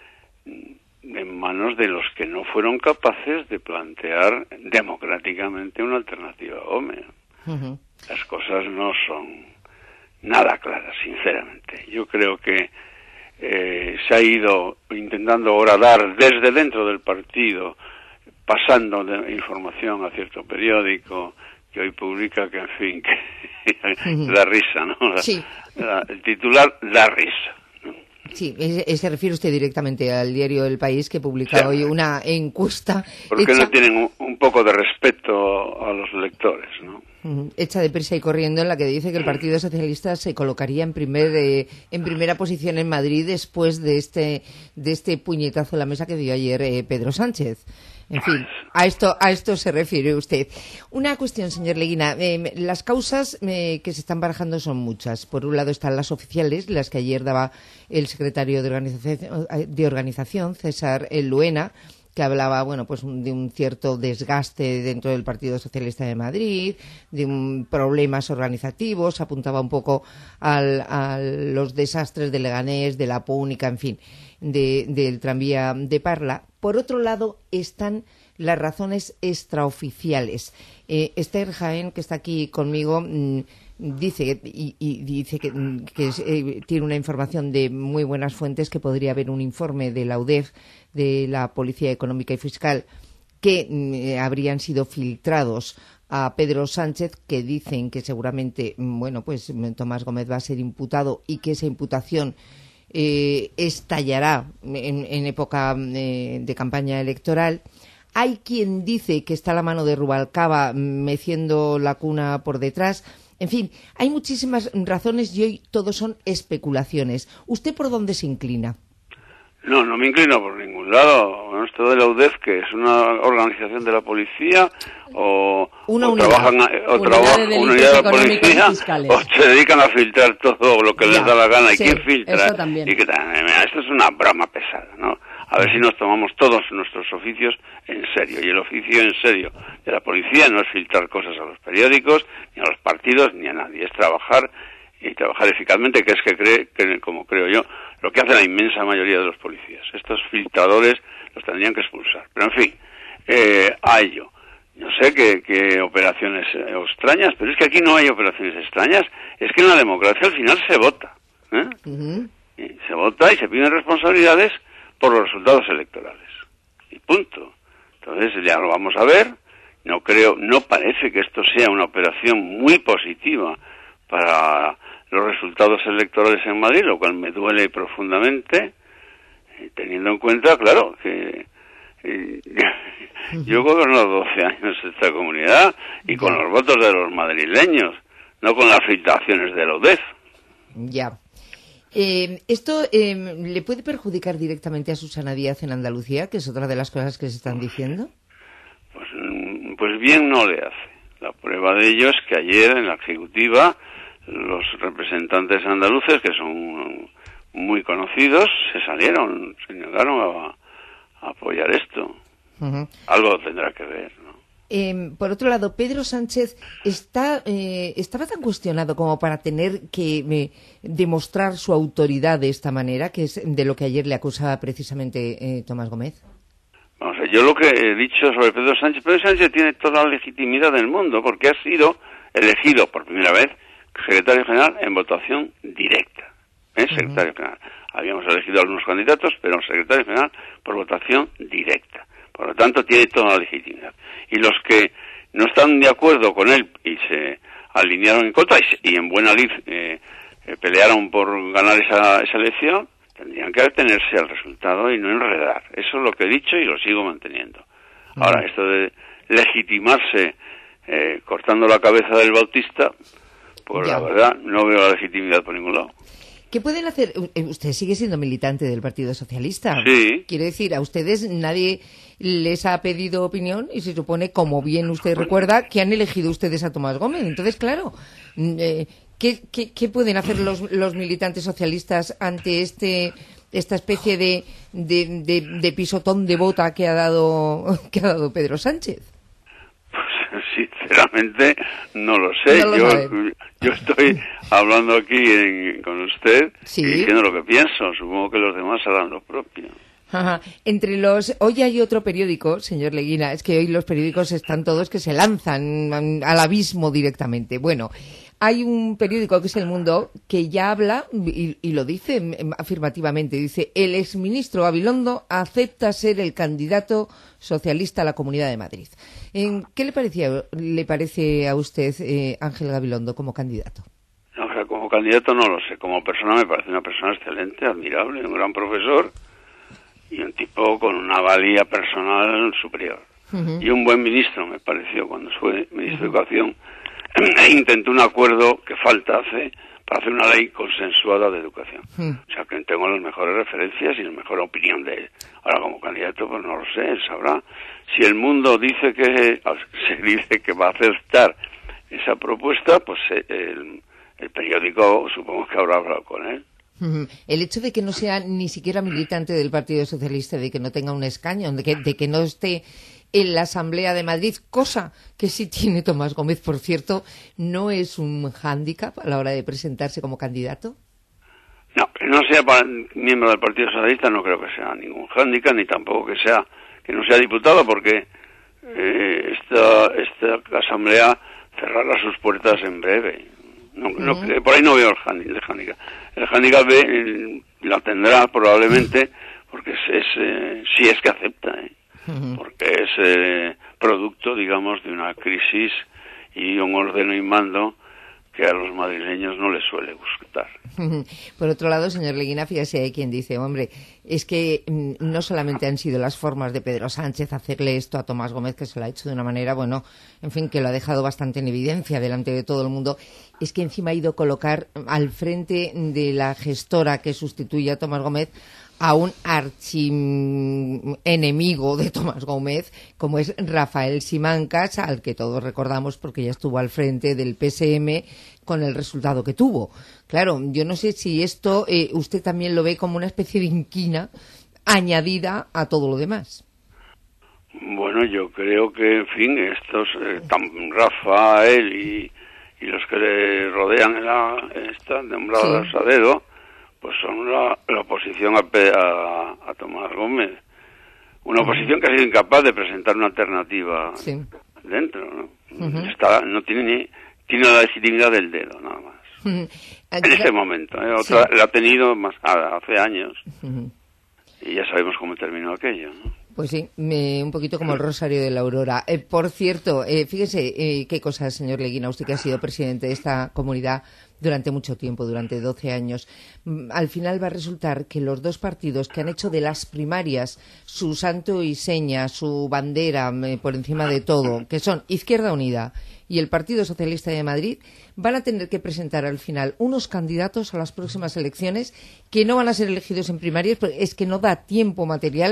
en manos de los que no fueron capaces de plantear democráticamente una alternativa a Gómez. Las cosas no son nada claras, sinceramente. Yo creo que se ha ido intentando ahora dar desde dentro del partido, pasando de información a cierto periódico que hoy publica que, en fin, que da risa, ¿no? Sí. El titular da risa. Sí, se refiere usted directamente al diario El País, que publica hoy una encuesta. Porque no tienen un poco de respeto a los lectores, ¿no? Hecha deprisa y corriendo, en la que dice que el Partido Socialista se colocaría en primera posición en Madrid después de este puñetazo en la mesa que dio ayer Pedro Sánchez. En fin, a esto se refiere usted. Una cuestión, señor Leguina. Las causas que se están barajando son muchas. Por un lado están las oficiales, las que ayer daba el secretario de organización César Luena, que hablaba, bueno, pues de un cierto desgaste dentro del Partido Socialista de Madrid, de problemas organizativos, apuntaba un poco a los desastres de Leganés, de la Púnica, en fin, del tranvía de Parla. Por otro lado están las razones extraoficiales. Esther Jaén, que está aquí conmigo, dice que tiene una información de muy buenas fuentes, que podría haber un informe de la UDEF, de la Policía Económica y Fiscal, que habrían sido filtrados a Pedro Sánchez, que dicen que seguramente, bueno, pues Tomás Gómez va a ser imputado y que esa imputación estallará en época de campaña electoral. Hay quien dice que está la mano de Rubalcaba meciendo la cuna por detrás. En fin, hay muchísimas razones y hoy todo son especulaciones. ¿Usted por dónde se inclina? No me inclino por ningún lado. Bueno, esto de la UDEF, que es una organización de la policía o trabajan unidad de la policía, o se dedican a filtrar todo lo que les da la gana. ¿Y quién filtra? Esto es una broma pesada, ¿no? A ver si nos tomamos todos nuestros oficios en serio. Y el oficio en serio de la policía no es filtrar cosas a los periódicos, ni a los partidos, ni a nadie. Es trabajar y trabajar eficazmente, que es como creo yo, lo que hace la inmensa mayoría de los policías. Estos filtradores los tendrían que expulsar. Pero, en fin, a ello. No sé qué operaciones extrañas, pero es que aquí no hay operaciones extrañas. Es que en la democracia al final se vota. Se vota y se piden responsabilidades por los resultados electorales. Y punto. Entonces ya lo vamos a ver. No parece que esto sea una operación muy positiva para los resultados electorales en Madrid, lo cual me duele profundamente, teniendo en cuenta, claro, que yo he gobernado 12 años esta comunidad y con los votos de los madrileños, no con las filtraciones de la UDEF. Ya. ¿Esto le puede perjudicar directamente a Susana Díaz en Andalucía, que es otra de las cosas que se están diciendo? Pues pues bien no le hace. La prueba de ello es que ayer en la ejecutiva los representantes andaluces, que son muy conocidos, se negaron a apoyar esto. Algo tendrá que ver, ¿no? Por otro lado, Pedro Sánchez estaba tan cuestionado como para tener que demostrar su autoridad de esta manera, que es de lo que ayer le acusaba precisamente Tomás Gómez. Vamos a ver, yo lo que he dicho sobre Pedro Sánchez tiene toda la legitimidad del mundo, porque ha sido elegido por primera vez secretario general en votación directa. Secretario general. Habíamos elegido algunos candidatos, pero secretario general por votación directa. Por lo tanto, tiene toda la legitimidad. Y los que no están de acuerdo con él y se alinearon en contra y en buena lid pelearon por ganar esa elección, tendrían que atenerse al resultado y no enredar. Eso es lo que he dicho y lo sigo manteniendo. Ahora, esto de legitimarse cortando la cabeza del Bautista, pues la verdad no veo la legitimidad por ningún lado. ¿Qué pueden hacer? Usted sigue siendo militante del Partido Socialista. Sí. Quiere decir, a ustedes nadie les ha pedido opinión y se supone, como bien usted recuerda, que han elegido ustedes a Tomás Gómez. Entonces, claro, ¿qué pueden hacer los militantes socialistas ante esta especie de pisotón de bota que ha dado Pedro Sánchez? Pues sinceramente no lo sé. Yo estoy hablando aquí con usted y diciendo lo que pienso. Supongo que los demás harán lo propio. Ajá. Hoy hay otro periódico, señor Leguina, es que hoy los periódicos están todos que se lanzan al abismo directamente. Bueno, hay un periódico que es El Mundo que ya habla y lo dice afirmativamente. Dice: el exministro Gabilondo acepta ser el candidato socialista a la Comunidad de Madrid. ¿Qué le parece a usted Ángel Gabilondo como candidato? O sea, como candidato no lo sé. Como persona me parece una persona excelente, admirable, un gran profesor y un tipo con una valía personal superior. Y un buen ministro, me pareció, cuando fue ministro de Educación. Intentó un acuerdo que falta para hacer una ley consensuada de educación. O sea, que tengo las mejores referencias y la mejor opinión de él. Ahora, como candidato, pues no lo sé, él sabrá. Si El Mundo dice que va a aceptar esa propuesta, pues el periódico supongo que habrá hablado con él. El hecho de que no sea ni siquiera militante del Partido Socialista, de que no tenga un escaño, de que no esté en la Asamblea de Madrid, cosa que sí tiene Tomás Gómez, por cierto, ¿no es un hándicap a la hora de presentarse como candidato? No, que no sea miembro del Partido Socialista no creo que sea ningún hándicap, ni tampoco que no sea diputado, porque esta Asamblea cerrará sus puertas en breve. Por ahí no veo el hándicap. El hándicap la tendrá probablemente porque si es que acepta, porque es producto, digamos, de una crisis y un ordeno y mando que a los madrileños no les suele gustar. Por otro lado, señor Leguina, fíjese, hay quien dice, hombre, es que no solamente han sido las formas de Pedro Sánchez hacerle esto a Tomás Gómez, que se lo ha hecho de una manera, bueno, en fin, que lo ha dejado bastante en evidencia delante de todo el mundo, es que encima ha ido a colocar al frente de la gestora que sustituye a Tomás Gómez a un archienemigo de Tomás Gómez, como es Rafael Simancas, al que todos recordamos porque ya estuvo al frente del PSM con el resultado que tuvo. Claro, yo no sé si esto usted también lo ve como una especie de inquina añadida a todo lo demás. Bueno, yo creo que, en fin, estos, Rafael y los que le rodean están nombrados a dedo, pues son la oposición a Tomás Gómez. Una oposición que ha sido incapaz de presentar una alternativa dentro, ¿no? No tiene la legitimidad del dedo, nada más. En este momento. Otra la ha tenido más hace años. Y ya sabemos cómo terminó aquello, ¿no? Pues sí, un poquito como el Rosario de la Aurora. Por cierto, fíjese qué cosa, señor Leguina, usted que ha sido presidente de esta comunidad durante mucho tiempo, durante 12 años. Al final va a resultar que los dos partidos que han hecho de las primarias su santo y seña, su bandera por encima de todo, que son Izquierda Unida y el Partido Socialista de Madrid, van a tener que presentar al final unos candidatos a las próximas elecciones que no van a ser elegidos en primarias, porque es que no da tiempo material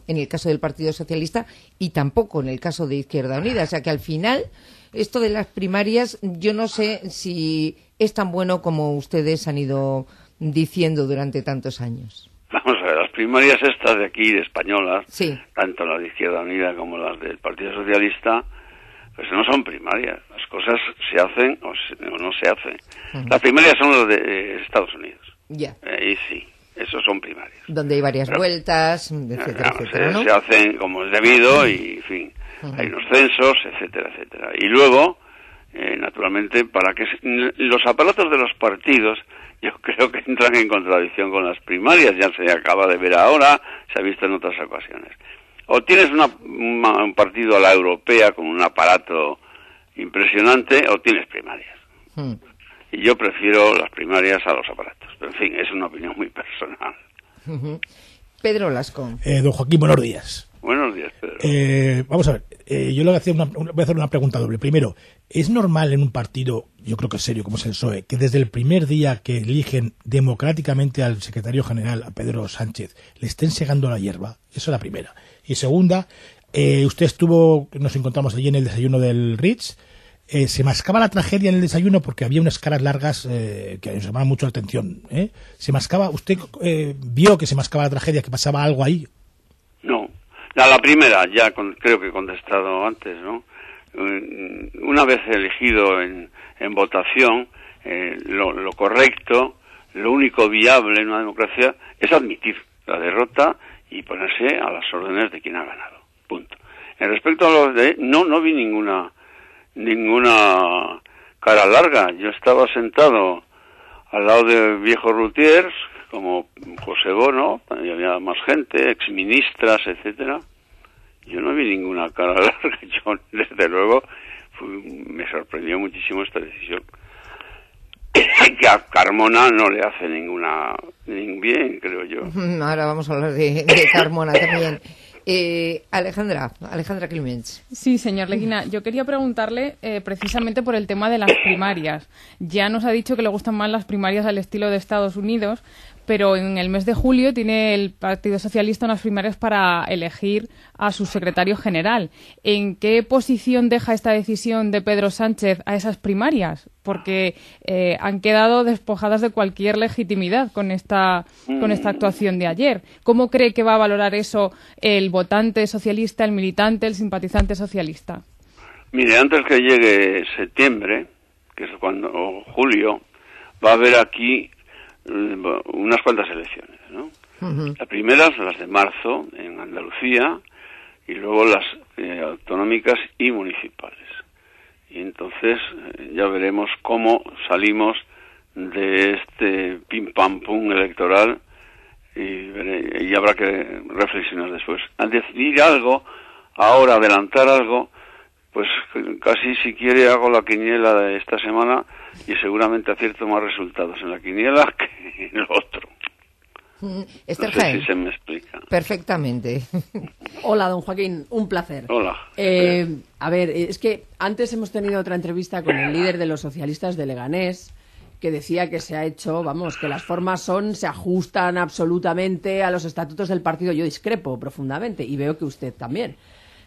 en el caso del Partido Socialista y tampoco en el caso de Izquierda Unida. O sea que al final, esto de las primarias, yo no sé si es tan bueno como ustedes han ido diciendo durante tantos años. Vamos a ver, las primarias estas de aquí, de españolas, sí, tanto las de Izquierda Unida como las del Partido Socialista, pues no son primarias. Las cosas se hacen o no se hacen. Las primarias son las de Estados Unidos. Ya. Y sí, esos son primarias. Donde hay varias vueltas, etcétera, etcétera, ¿no? Se hacen como es debido y, en fin, hay unos censos, etcétera, etcétera. Y luego, naturalmente, para que los aparatos de los partidos, yo creo que entran en contradicción con las primarias. Ya se acaba de ver ahora, se ha visto en otras ocasiones. O tienes un partido a la europea con un aparato impresionante, o tienes primarias. Y yo prefiero las primarias a los aparatos. Pero, en fin, es una opinión muy personal. Pedro Lascón. Don Joaquín, buenos días. Buenos días, Pedro. Vamos a ver, yo le voy a hacer una pregunta doble. Primero, ¿es normal en un partido, yo creo que es serio, como es el PSOE, que desde el primer día que eligen democráticamente al secretario general, a Pedro Sánchez, le estén segando la hierba? Eso es la primera. Y segunda, usted nos encontramos allí en el desayuno del Ritz, se mascaba la tragedia en el desayuno porque había unas caras largas que nos llamaban mucho la atención. Se mascaba, ¿usted vio que se mascaba la tragedia, que pasaba algo ahí? No. La primera, ya creo que he contestado antes, ¿no? Una vez elegido en votación, lo correcto, lo único viable en una democracia es admitir la derrota y ponerse a las órdenes de quien ha ganado. Punto. En respecto a los de... No vi ninguna cara larga. Yo estaba sentado al lado de viejo Rutiers, como José Bono, y había más gente, exministras, etcétera. Yo no vi ninguna cara larga. Yo, desde luego, me sorprendió muchísimo esta decisión. Que a Carmona no le hace ningún bien, creo yo. Ahora vamos a hablar de Carmona también. Alejandra Clements. Sí, señor Leguina, yo quería preguntarle precisamente por el tema de las primarias. Ya nos ha dicho que le gustan más las primarias al estilo de Estados Unidos, pero en el mes de julio tiene el Partido Socialista unas primarias para elegir a su secretario general. ¿En qué posición deja esta decisión de Pedro Sánchez a esas primarias? Porque han quedado despojadas de cualquier legitimidad con esta actuación de ayer. ¿Cómo cree que va a valorar eso el votante socialista, el militante, el simpatizante socialista? Mire, antes que llegue septiembre, que es o julio, va a haber aquí unas cuantas elecciones, ¿no? Las primeras, las de marzo, en Andalucía, y luego las autonómicas y municipales. Y entonces ya veremos cómo salimos de este pim pam pum electoral y habrá que reflexionar después. Al decidir algo, ahora adelantar algo, pues casi si quiere hago la quiniela de esta semana y seguramente acierto más resultados en la quiniela que en lo otro. Esther no sé Jaén. si se me explica. Perfectamente. Hola, don Joaquín, un placer. Hola. A ver, es que antes hemos tenido otra entrevista con el líder de los socialistas de Leganés, que decía que se ha hecho, que las formas se ajustan absolutamente a los estatutos del partido. Yo discrepo profundamente y veo que usted también.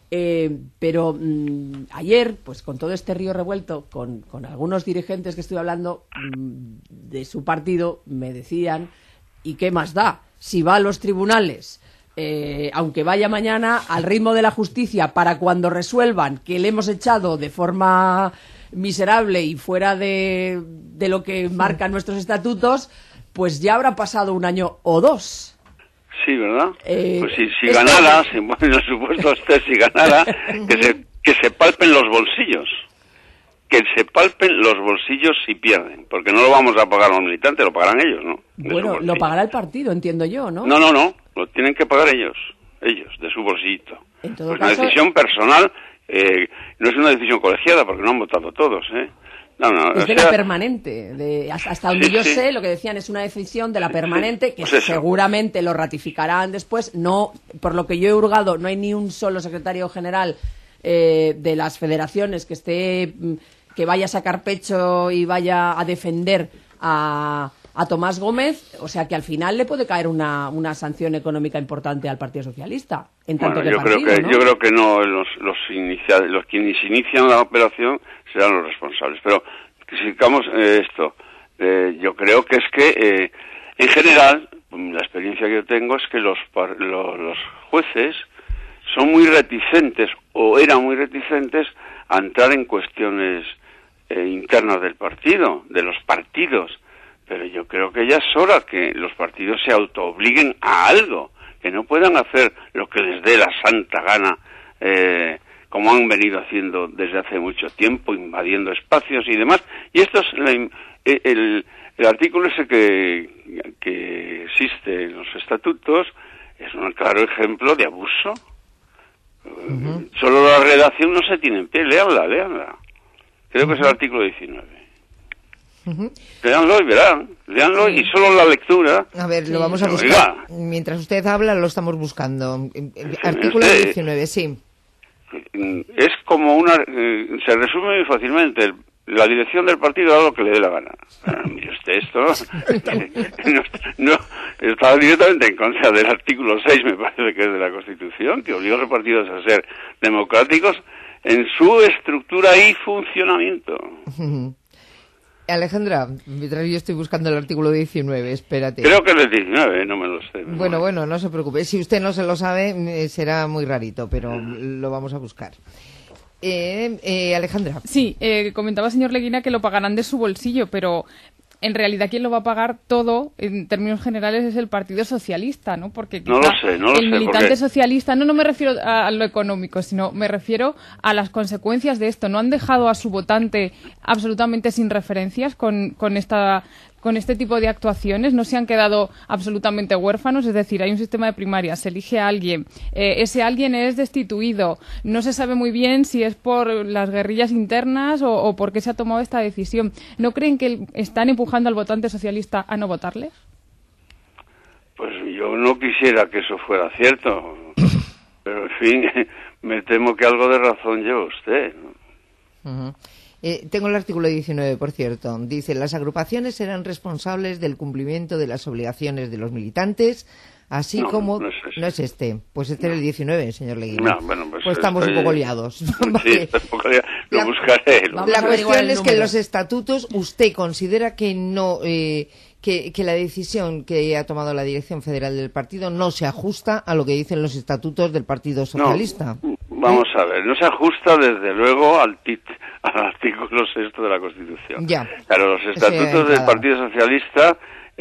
Pero ayer, pues con todo este río revuelto, con algunos dirigentes que estuve hablando de su partido, me decían, ¿y qué más da? Si va a los tribunales, aunque vaya mañana, al ritmo de la justicia, para cuando resuelvan que le hemos echado de forma miserable y fuera de lo que marcan nuestros estatutos, pues ya habrá pasado un año o dos. Sí, ¿verdad? Pues si ganara, en el supuesto usted, si ganara, que se palpen los bolsillos. Que se palpen los bolsillos si pierden. Porque no lo vamos a pagar los militantes, lo pagarán ellos, ¿no? Bueno, lo pagará el partido, entiendo yo, ¿no? No, lo tienen que pagar ellos, de su bolsillito. En todo pues caso, una decisión personal, no es una decisión colegiada, porque no han votado todos, ¿eh? No, es de la permanente. Hasta donde yo sé, lo que decían es una decisión de la permanente, que pues seguramente lo ratificarán después. No, por lo que yo he hurgado, no hay ni un solo secretario general de las federaciones que vaya a sacar pecho y vaya a defender a a Tomás Gómez, o sea que al final le puede caer una sanción económica importante al Partido Socialista. En tanto Bueno, que yo creo que no, los quienes inician la operación serán los responsables. Pero si sigamos esto, yo creo que es que en general la experiencia que yo tengo es que los jueces son muy reticentes o eran muy reticentes a entrar en cuestiones internas del partido, de los partidos. Pero yo creo que ya es hora que los partidos se autoobliguen a algo, que no puedan hacer lo que les dé la santa gana, como han venido haciendo desde hace mucho tiempo, invadiendo espacios y demás. Y esto es el artículo ese que existe en los estatutos, es un claro ejemplo de abuso. Solo la redacción no se tiene en pie, léanla. Creo que es el artículo 19. Léanlo y verán, léanlo y solo la lectura. A ver, lo vamos a buscar. Mientras usted habla, lo estamos buscando. Artículo 19, sí. Es como se resume muy fácilmente. La dirección del partido da lo que le dé la gana. Mire usted, esto no está directamente en contra del artículo 6, me parece que es de la Constitución, que obliga a los partidos a ser democráticos en su estructura y funcionamiento. Alejandra, mientras yo estoy buscando el artículo 19, espérate. Creo que es el 19, no me lo sé. Bueno, no se preocupe. Si usted no se lo sabe, será muy rarito, pero lo vamos a buscar. Alejandra. Sí, comentaba señor Leguina que lo pagarán de su bolsillo, pero en realidad quien lo va a pagar todo, en términos generales, es el Partido Socialista, ¿no? Porque no lo sé, el militante socialista, no me refiero a lo económico, sino me refiero a las consecuencias de esto. No han dejado a su votante absolutamente sin referencias con este tipo de actuaciones, no se han quedado absolutamente huérfanos, es decir, hay un sistema de primarias, se elige a alguien, ese alguien es destituido, no se sabe muy bien si es por las guerrillas internas o por qué se ha tomado esta decisión. ¿No creen que están empujando al votante socialista a no votarle? Pues yo no quisiera que eso fuera cierto, pero en fin, me temo que algo de razón lleva usted, ¿no? Tengo el artículo 19, por cierto. Dice, las agrupaciones serán responsables del cumplimiento de las obligaciones de los militantes, así como... No es este. Pues este era el 19, señor Leguina. Pues estamos un poco liados. Vale. Sí, un poco liados. Lo buscaré. La cuestión es que en los estatutos usted considera que no... Que la decisión que ha tomado la Dirección Federal del partido no se ajusta a lo que dicen los estatutos del Partido Socialista. No, vamos a ver, no se ajusta desde luego al artículo 6 de la Constitución. Ya. Claro, los estatutos del Partido Socialista,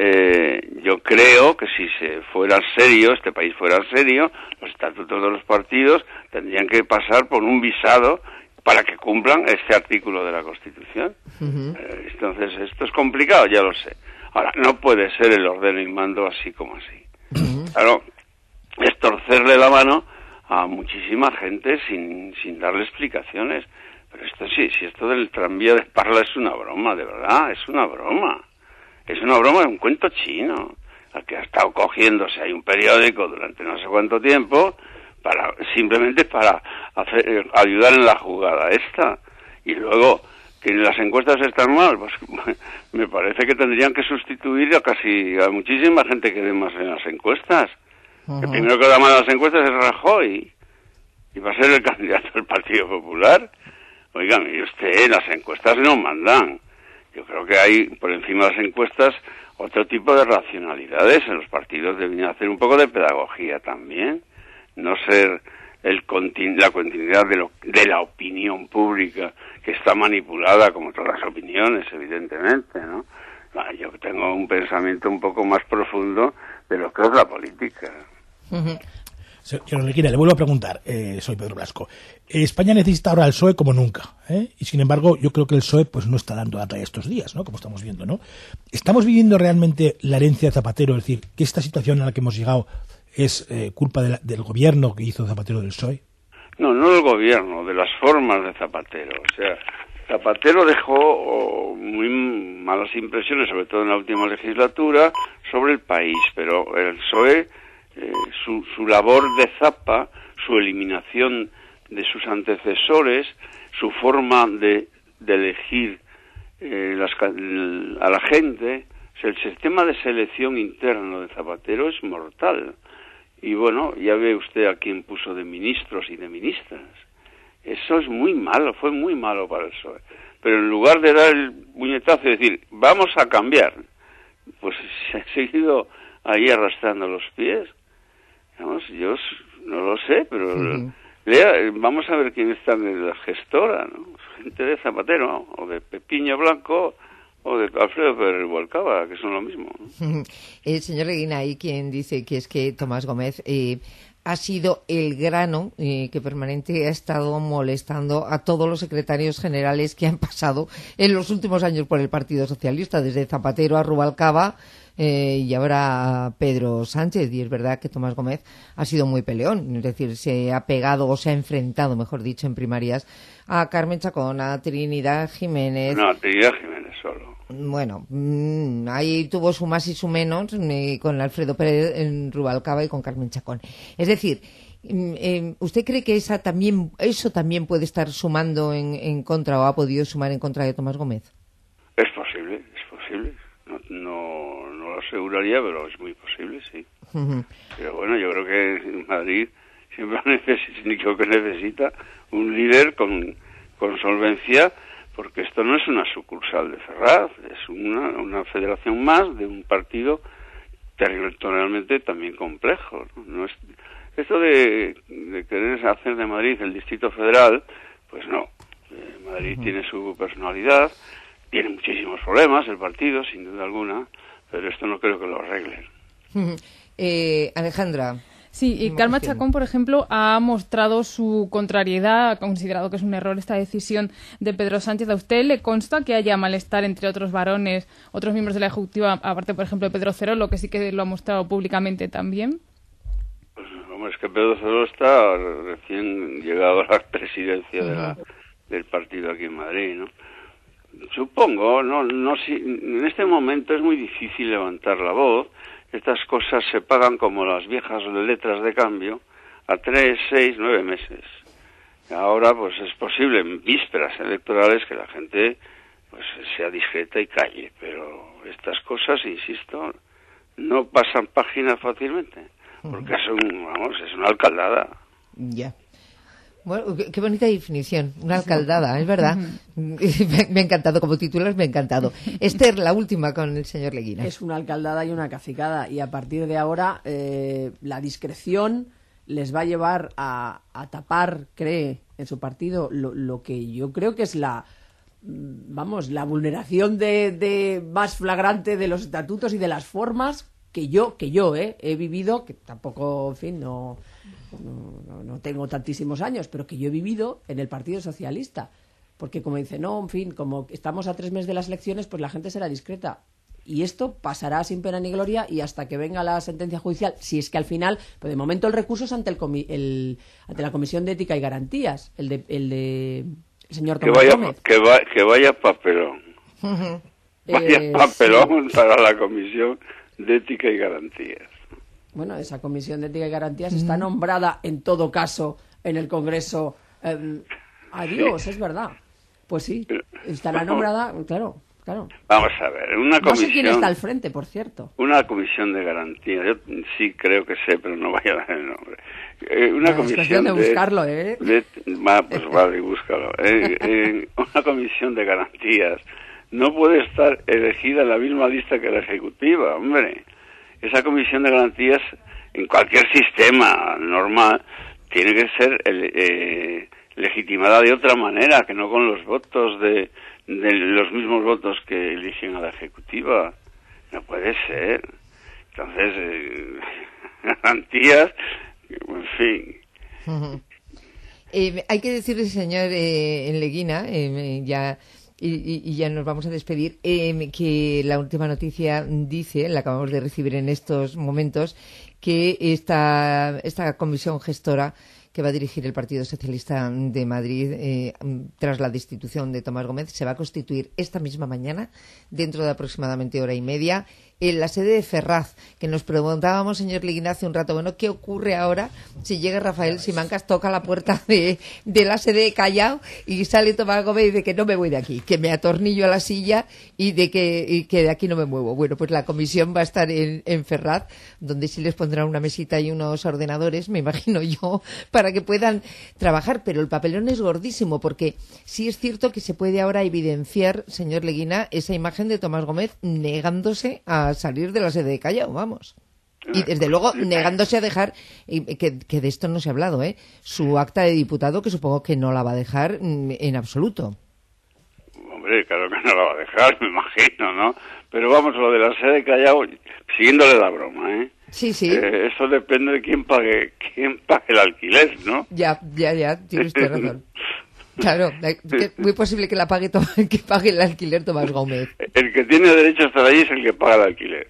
yo creo que si se fuera serio, este país fuera serio, los estatutos de los partidos tendrían que pasar por un visado para que cumplan este artículo de la Constitución. Entonces, esto es complicado, ya lo sé. Ahora, no puede ser el ordeno y mando así como así. Claro, es torcerle la mano a muchísima gente sin darle explicaciones. Pero esto sí, si esto del tranvía de Parla es una broma, de verdad, es una broma. Es una broma de un cuento chino, al que ha estado cogiéndose ahí un periódico durante no sé cuánto tiempo, simplemente para ayudar en la jugada esta. Y luego... que las encuestas están mal, pues me parece que tendrían que sustituir a muchísima gente que dé más en las encuestas. El primero que da mal en las encuestas es Rajoy, y va a ser el candidato del Partido Popular. Oigan, y usted, las encuestas no mandan. Yo creo que hay, por encima de las encuestas, otro tipo de racionalidades. En los partidos deberían hacer un poco de pedagogía también, no ser la continuidad de la opinión pública, que está manipulada como todas las opiniones, evidentemente, ¿no? Yo tengo un pensamiento un poco más profundo de lo que es la política. Señor Leguina, le vuelvo a preguntar, soy Pedro Blasco. España necesita ahora al PSOE como nunca, y sin embargo yo creo que el PSOE pues no está dando la talla estos días, ¿no? Como estamos viendo, ¿no? ¿Estamos viviendo realmente la herencia de Zapatero? Es decir, que esta situación a la que hemos llegado es culpa del gobierno que hizo Zapatero del PSOE. No del gobierno, de las formas de Zapatero. O sea, Zapatero dejó muy malas impresiones, sobre todo en la última legislatura, sobre el país, pero el PSOE, su labor de zapa, su eliminación de sus antecesores, su forma de elegir a la gente, O sea, el sistema de selección interno de Zapatero es mortal. Y bueno, ya ve usted a quién puso de ministros y de ministras. Eso es muy malo, fue muy malo para el PSOE. Pero en lugar de dar el puñetazo y decir, vamos a cambiar, pues se ha seguido ahí arrastrando los pies. Vamos, yo no lo sé, pero vamos a ver quién está en la gestora, ¿no? Gente de Zapatero, ¿no? O de Pepiño Blanco, o de Alfredo Pérez Rubalcaba, que son lo mismo. Señor Leguina, hay quien dice que es que Tomás Gómez ha sido el grano que permanente ha estado molestando a todos los secretarios generales que han pasado en los últimos años por el Partido Socialista, desde Zapatero a Rubalcaba y ahora a Pedro Sánchez. Y es verdad que Tomás Gómez ha sido muy peleón, es decir, se ha pegado o se ha enfrentado, mejor dicho, en primarias a Carmen Chacón, a Trinidad Jiménez. No, a Trinidad Jiménez solo. Bueno, ahí tuvo su más y su menos con Alfredo Pérez Rubalcaba y con Carmen Chacón. Es decir, ¿usted cree que eso también puede estar sumando en contra o ha podido sumar en contra de Tomás Gómez? Es posible. No lo aseguraría, pero es muy posible, sí. Pero bueno, yo creo que en Madrid siempre necesita un líder con solvencia, porque esto no es una sucursal de Ferraz, es una federación más de un partido territorialmente también complejo, ¿no? No es, esto de querer hacer de Madrid el Distrito Federal, pues no. Madrid tiene su personalidad, tiene muchísimos problemas el partido, sin duda alguna, pero esto no creo que lo arreglen. Alejandra. Sí, y Carmen Chacón, por ejemplo, ha mostrado su contrariedad, ha considerado que es un error esta decisión de Pedro Sánchez. ¿A usted le consta que haya malestar entre otros varones, otros miembros de la Ejecutiva, aparte, por ejemplo, de Pedro Cerolo, que sí que lo ha mostrado públicamente también? Pues, hombre, es que Pedro Cerolo está recién llegado a la presidencia del partido aquí en Madrid, ¿no? Supongo, en este momento es muy difícil levantar la voz. Estas cosas se pagan como las viejas letras de cambio a 3, 6, 9 meses. Ahora, pues es posible en vísperas electorales que la gente pues sea discreta y calle, pero estas cosas, insisto, no pasan página fácilmente, porque es una alcaldada. Ya. Bueno, qué bonita definición, una alcaldada, es verdad. Me ha encantado, como titular me ha encantado. Esther, la última con el señor Leguina. Es una alcaldada y una cacicada, y a partir de ahora la discreción les va a llevar a tapar, cree, en su partido, lo que yo creo que es la vulneración de más flagrante de los estatutos y de las formas que yo he vivido, que tampoco, en fin, no tengo tantísimos años, pero que yo he vivido en el Partido Socialista. Porque como dice, en fin, como estamos a 3 meses de las elecciones, pues la gente será discreta. Y esto pasará sin pena ni gloria y hasta que venga la sentencia judicial, si es que al final, pues de momento el recurso es ante la Comisión de Ética y Garantías, el señor Tomás Gómez. Que vaya papelón. Vaya papelón para la Comisión de Ética y Garantías. Bueno, esa Comisión de Ética y Garantías está nombrada, en todo caso, en el Congreso. Adiós, sí. Es verdad. Pues sí, estará nombrada, claro. Vamos a ver, una comisión... No sé quién está al frente, por cierto. Una comisión de garantías, yo sí creo que sé, pero no vaya a dar el nombre. Una comisión de buscarlo, pues vale, búscalo. Una comisión de garantías no puede estar elegida en la misma lista que la ejecutiva, hombre. Esa comisión de garantías, en cualquier sistema normal, tiene que ser legitimada de otra manera, que no con los votos de los mismos votos que eligen a la ejecutiva. No puede ser. Entonces, garantías, en fin. Hay que decirle, señor Leguina, ya... Y ya nos vamos a despedir, que la última noticia dice, la acabamos de recibir en estos momentos, que esta comisión gestora que va a dirigir el Partido Socialista de Madrid tras la destitución de Tomás Gómez se va a constituir esta misma mañana, dentro de aproximadamente hora y media, en la sede de Ferraz, que nos preguntábamos, señor Leguina, hace un rato, bueno, ¿qué ocurre ahora si llega Rafael Simancas, toca la puerta de la sede de Callao y sale Tomás Gómez y dice que no me voy de aquí, que me atornillo a la silla y que de aquí no me muevo? Bueno, pues la comisión va a estar en Ferraz, donde sí les pondrán una mesita y unos ordenadores, me imagino yo, para que puedan trabajar, pero el papelón es gordísimo, porque sí es cierto que se puede ahora evidenciar, señor Leguina, esa imagen de Tomás Gómez negándose a salir de la sede de Callao, vamos. Y desde luego negándose a dejar, que de esto no se ha hablado, su acta de diputado, que supongo que no la va a dejar en absoluto. Hombre, claro que no la va a dejar, me imagino, ¿no? Pero vamos, lo de la sede de Callao, siguiéndole la broma, ¿eh? Sí. Eso depende de quién pague el alquiler, ¿no? Ya, tiene usted razón. Claro, muy posible que que pague el alquiler Tomás Gómez. El que tiene derecho a estar allí es el que paga el alquiler.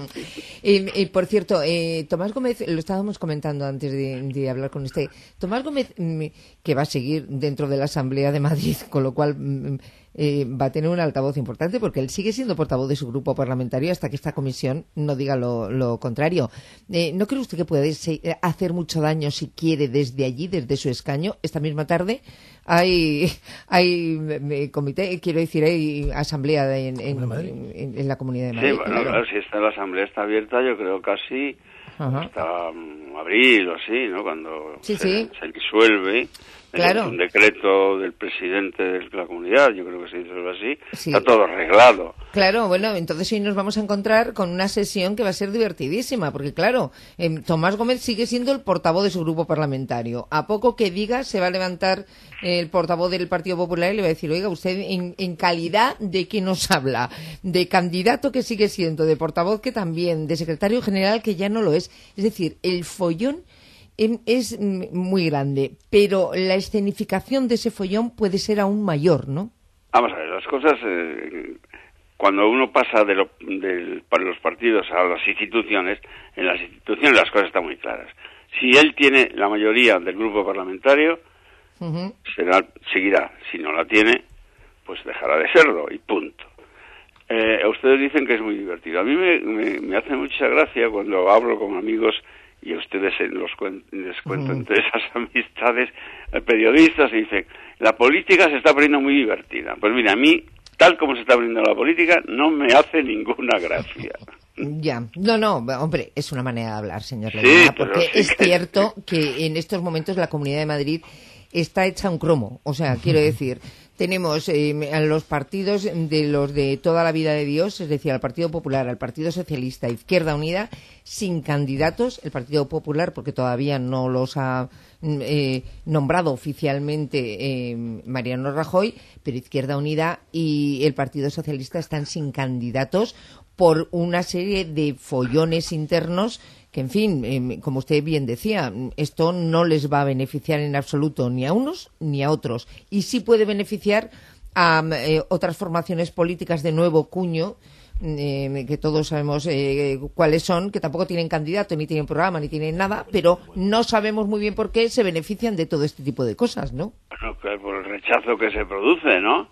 Y por cierto, Tomás Gómez, lo estábamos comentando antes de hablar con usted, Tomás Gómez, que va a seguir dentro de la Asamblea de Madrid, con lo cual va a tener un altavoz importante, porque él sigue siendo portavoz de su grupo parlamentario hasta que esta comisión no diga lo contrario. ¿No cree usted que puede hacer mucho daño si quiere desde allí, desde su escaño? Esta misma tarde hay comité, quiero decir, hay asamblea en la Comunidad de Madrid. Sí, bueno, claro, si la asamblea está abierta, yo creo casi hasta abril o así, ¿no? Cuando se disuelve. Claro. Es un decreto del presidente de la comunidad, yo creo que se disuelve así. Sí. Está todo arreglado. Claro, bueno, entonces hoy nos vamos a encontrar con una sesión que va a ser divertidísima, porque claro, Tomás Gómez sigue siendo el portavoz de su grupo parlamentario. A poco que diga, se va a levantar el portavoz del Partido Popular y le va a decir, oiga, usted en calidad de qué nos habla, de candidato que sigue siendo, de portavoz que también, de secretario general que ya no lo es. Es decir, el follón es muy grande, pero la escenificación de ese follón puede ser aún mayor, ¿no? Vamos a ver, las cosas, cuando uno pasa para los partidos a las instituciones, en las instituciones las cosas están muy claras. Si él tiene la mayoría del grupo parlamentario, seguirá. Si no la tiene, pues dejará de serlo y punto. Ustedes dicen que es muy divertido. A mí me hace mucha gracia cuando hablo con amigos y a ustedes les cuento entre esas amistades periodistas y dicen, la política se está poniendo muy divertida. Pues mira, a mí, tal como se está poniendo la política, no me hace ninguna gracia. Ya, no, hombre, es una manera de hablar, señor Leguina, porque es cierto que en estos momentos la Comunidad de Madrid está hecha un cromo, o sea, quiero decir, tenemos a los partidos de toda la vida de Dios, es decir, al Partido Popular, al Partido Socialista, Izquierda Unida, sin candidatos, el Partido Popular, porque todavía no los ha nombrado oficialmente Mariano Rajoy, pero Izquierda Unida y el Partido Socialista están sin candidatos por una serie de follones internos que, en fin, como usted bien decía, esto no les va a beneficiar en absoluto ni a unos ni a otros. Y sí puede beneficiar a otras formaciones políticas de nuevo cuño, que todos sabemos cuáles son, que tampoco tienen candidato, ni tienen programa, ni tienen nada, pero no sabemos muy bien por qué se benefician de todo este tipo de cosas, ¿no? Bueno, por el rechazo que se produce, ¿no?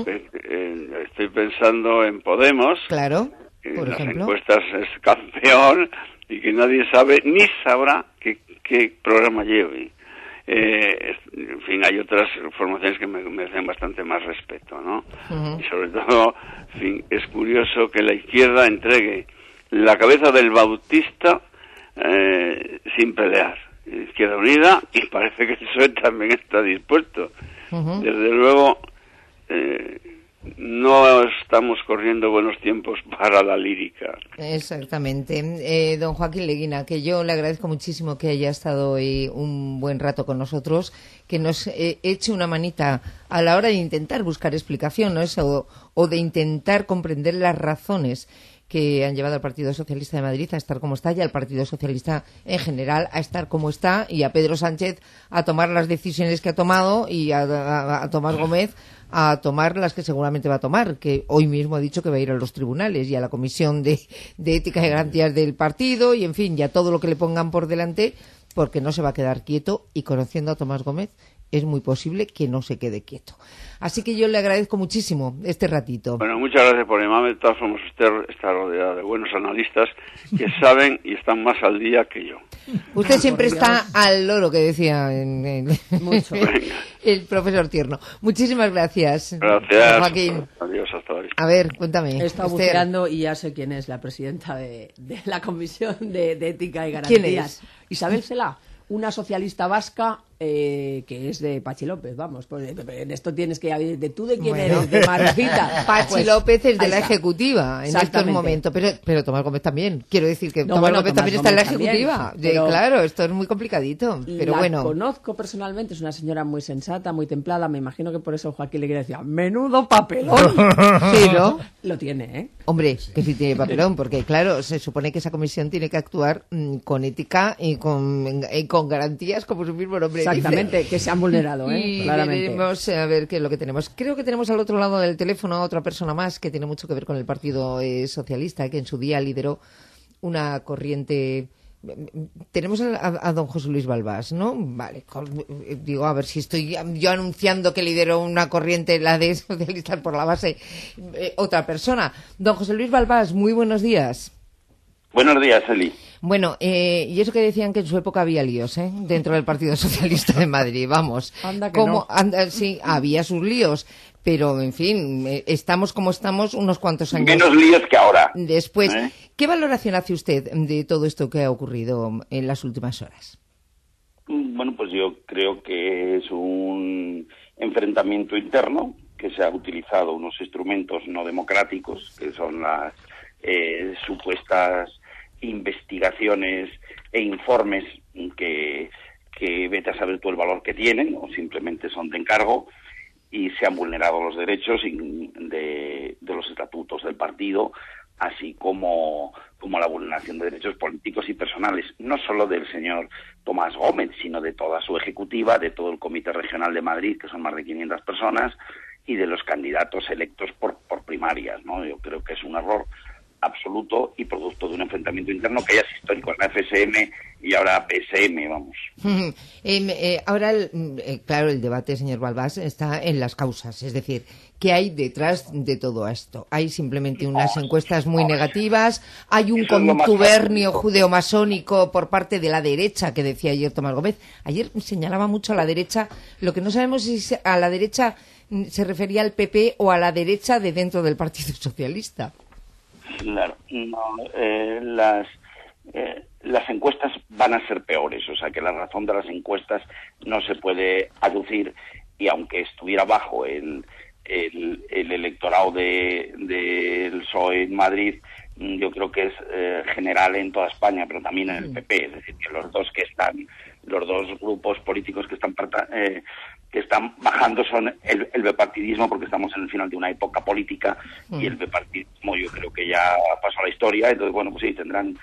Estoy pensando en Podemos. Claro, por ejemplo. Las encuestas es campeón y que nadie sabe ni sabrá qué programa lleve. En fin, hay otras formaciones que merecen bastante más respeto, ¿no? Y sobre todo, en fin, es curioso que la izquierda entregue la cabeza del Bautista sin pelear. Izquierda Unida, y parece que el PSOE también está dispuesto. Desde luego, no estamos corriendo buenos tiempos para la lírica. Exactamente. Don Joaquín Leguina, que yo le agradezco muchísimo que haya estado hoy un buen rato con nosotros, que nos eche una manita a la hora de intentar buscar explicación, ¿no? O de intentar comprender las razones que han llevado al Partido Socialista de Madrid a estar como está y al Partido Socialista en general a estar como está, y a Pedro Sánchez a tomar las decisiones que ha tomado y a Tomás Gómez a tomar las que seguramente va a tomar, que hoy mismo ha dicho que va a ir a los tribunales y a la Comisión de Ética y Garantías del partido y, en fin, ya todo lo que le pongan por delante, porque no se va a quedar quieto y conociendo a Tomás Gómez es muy posible que no se quede quieto. Así que yo le agradezco muchísimo este ratito. Bueno, muchas gracias por llamarme. De todas formas, usted está rodeada de buenos analistas que saben y están más al día que yo. Usted siempre está al loro, que decía Mucho. el profesor Tierno. Muchísimas gracias. Gracias. Joaquín. Adiós, hasta ahora. A ver, cuéntame. He estado Esther. buceando y ya sé quién es la presidenta de la Comisión de Ética y Garantías. ¿Quién es? Isabel Celaá, una socialista vasca que es de Pachi López, vamos. Pues, en esto tienes que... ¿De tú de quién Bueno. eres? De Margarita. Pachi Pues, López es de ahí la está. Ejecutiva en estos Exactamente. momentos, pero Tomás Gómez también. Quiero decir que No, Tomás bueno, Gómez Tomás también está en la Gómez también, Ejecutiva. pero- Claro, esto es muy complicadito, pero la bueno. conozco personalmente, es una señora muy sensata, muy templada. Me imagino que por eso Joaquín le quiere decir, menudo papelón. Pero, Lo tiene, ¿eh? hombre, que sí tiene papelón, porque claro, se supone que esa comisión tiene que actuar con ética y con garantías, como su mismo nombre dice. Exactamente, que se han vulnerado, ¿eh? Y Claramente. veremos a ver qué es lo que tenemos. Creo que tenemos al otro lado del teléfono a otra persona más que tiene mucho que ver con el Partido Socialista, que en su día lideró una corriente. Tenemos a don José Luis Balbás, ¿no? Vale, digo, a ver si estoy yo anunciando que lideró una corriente, la de socialistas por la base, otra persona. Don José Luis Balbás, muy buenos días. Buenos días, Eli. Bueno, y eso que decían que en su época había líos, dentro del Partido Socialista de Madrid, vamos. Anda que no. Sí, había sus líos, pero en fin, estamos como estamos unos cuantos años Menos líos que ahora. después. ¿Eh? ¿Qué valoración hace usted de todo esto que ha ocurrido en las últimas horas? Bueno, pues yo creo que es un enfrentamiento interno, que se ha utilizado unos instrumentos no democráticos, que son las supuestas investigaciones e informes que vete a saber tú el valor que tienen, o simplemente son de encargo, y se han vulnerado los derechos de los estatutos del partido, así como la vulneración de derechos políticos y personales, no solo del señor Tomás Gómez, sino de toda su ejecutiva, de todo el Comité Regional de Madrid, que son más de 500 personas, y de los candidatos electos por primarias, ¿no? Yo creo que es un error absoluto y producto de un enfrentamiento interno que ya es histórico en la FSM y ahora PSM, vamos. Ahora, claro, el debate, señor Balbás, está en las causas, es decir, ¿qué hay detrás de todo esto? Hay simplemente unas encuestas muy negativas, hay un Eso es lo más contubernio fácil. judeomasónico por parte de la derecha, que decía ayer Tomás Gómez. Ayer señalaba mucho a la derecha, lo que no sabemos es si a la derecha se refería al PP o a la derecha de dentro del Partido Socialista. Claro, no, las encuestas van a ser peores, o sea que la razón de las encuestas no se puede aducir, y aunque estuviera bajo el electorado del PSOE en Madrid, yo creo que es general en toda España, pero también en el PP, es decir, que los dos grupos políticos que están bajando son el bipartidismo, porque estamos en el final de una época política, y el bipartidismo yo creo que ya pasó a la historia. Entonces, bueno, pues sí, tendrán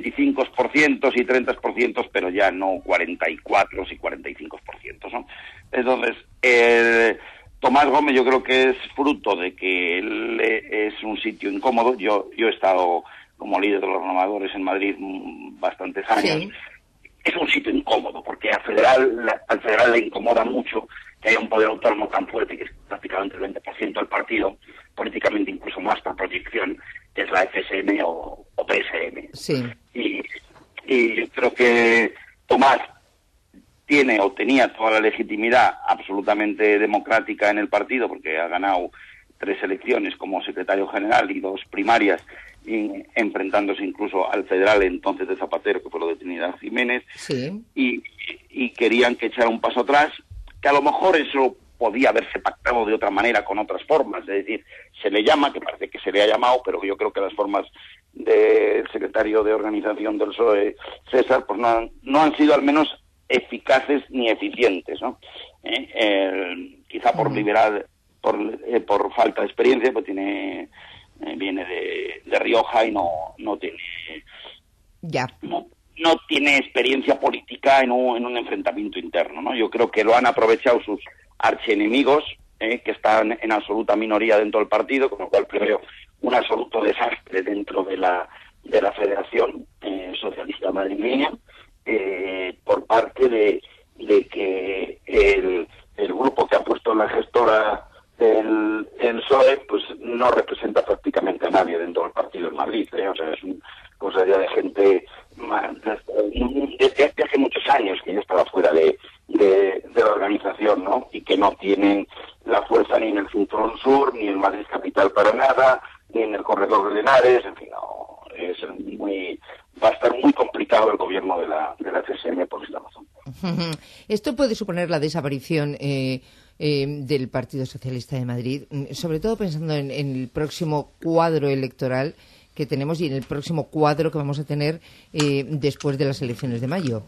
25% y 30%, pero ya no 44 y 45%, ¿no? Entonces, Tomás Gómez yo creo que es fruto de que él es un sitio incómodo. Yo he estado como líder de los renovadores en Madrid bastantes años. Sí. Es un sitio incómodo, porque al federal le incomoda mucho que haya un poder autónomo tan fuerte, que es prácticamente el 20% del partido, políticamente incluso más por proyección, que es la FSM o PSM. Sí. Y yo creo que Tomás tiene o tenía toda la legitimidad absolutamente democrática en el partido, porque ha ganado 3 elecciones como secretario general y 2 primarias, enfrentándose incluso al federal entonces de Zapatero, que fue lo de Trinidad Jiménez, Sí. y querían que echara un paso atrás, que a lo mejor eso podía haberse pactado de otra manera, con otras formas, es decir, se le llama, que parece que se le ha llamado, pero yo creo que las formas del secretario de organización del PSOE, César, pues no han sido al menos eficaces ni eficientes, ¿no? Quizá por por falta de experiencia, pues viene de Rioja y no tiene Ya. no tiene experiencia política en un enfrentamiento interno, ¿no? Yo creo que lo han aprovechado sus archienemigos, que están en absoluta minoría dentro del partido, con lo cual preveo un absoluto desastre dentro de la Federación Socialista Madrileña, por parte de que el grupo que ha puesto la gestora el PSOE pues no representa prácticamente a nadie dentro del partido en Madrid, O sea, es una cosa ya de gente desde hace muchos años que ya estaba fuera de la organización, ¿no? Y que no tienen la fuerza ni en el Cinturón Sur, ni en Madrid Capital para nada, ni en el Corredor de Henares, en fin, no, va a estar muy complicado el gobierno de la CSM por esta razón. Esto puede suponer la desaparición del Partido Socialista de Madrid, sobre todo pensando en el próximo cuadro electoral que tenemos y en el próximo cuadro que vamos a tener después de las elecciones de mayo.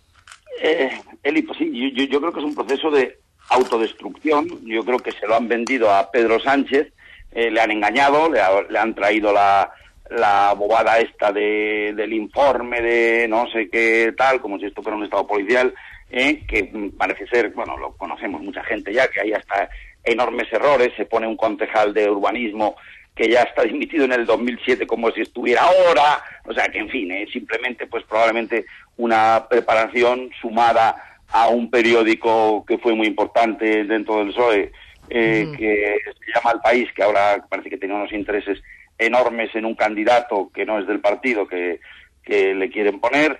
Eli, pues sí, yo creo que es un proceso de autodestrucción. Yo creo que se lo han vendido a Pedro Sánchez, le han engañado, le han traído la bobada esta del informe de no sé qué tal, como si esto fuera un estado policial, que parece ser, bueno, lo conocemos mucha gente ya, que hay hasta enormes errores. Se pone un concejal de urbanismo que ya está dimitido en el 2007 como si estuviera ahora, o sea que en fin, simplemente pues probablemente una preparación sumada a un periódico que fue muy importante dentro del PSOE, que se llama El País, que ahora parece que tiene unos intereses enormes en un candidato que no es del partido que le quieren poner,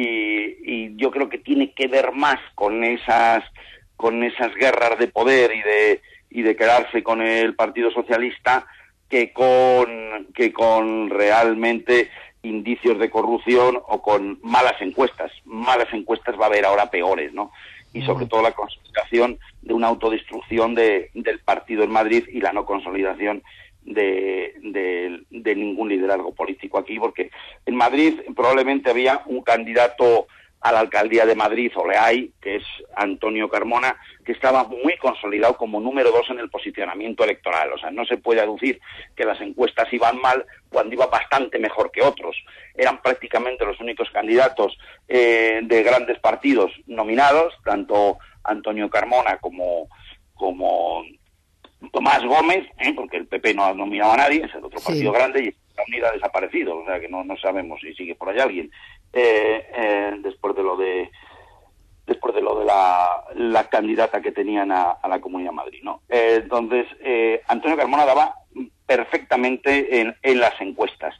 y yo creo que tiene que ver más con esas guerras de poder y de quedarse con el Partido Socialista que con realmente indicios de corrupción o con malas encuestas. Malas encuestas va a haber ahora peores, ¿no? Y sobre todo la consolidación de una autodestrucción del partido en Madrid y la no consolidación de ningún liderazgo político aquí, porque en Madrid probablemente había un candidato a la alcaldía de Madrid, o le hay, que es Antonio Carmona, que estaba muy consolidado como número 2 en el posicionamiento electoral. O sea, no se puede aducir que las encuestas iban mal cuando iba bastante mejor que otros. Eran prácticamente los únicos candidatos de grandes partidos nominados, tanto Antonio Carmona como Tomás Gómez, porque el PP no ha nominado a nadie, es el otro partido grande, y la Unidad ha desaparecido, o sea que no sabemos si sigue por ahí alguien. Después de lo de la candidata que tenían a la Comunidad de Madrid, ¿no? Entonces, Antonio Carmona daba perfectamente en las encuestas,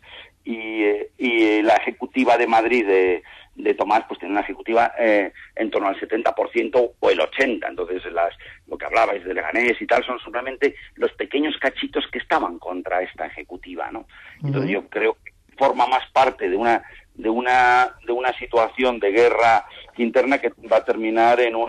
y la ejecutiva de Madrid de Tomás pues tiene una ejecutiva en torno al 70% o el 80%. Entonces lo que hablabais de Leganés y tal son simplemente los pequeños cachitos que estaban contra esta ejecutiva, ¿no? Entonces yo creo que forma más parte de una situación de guerra interna que va a terminar en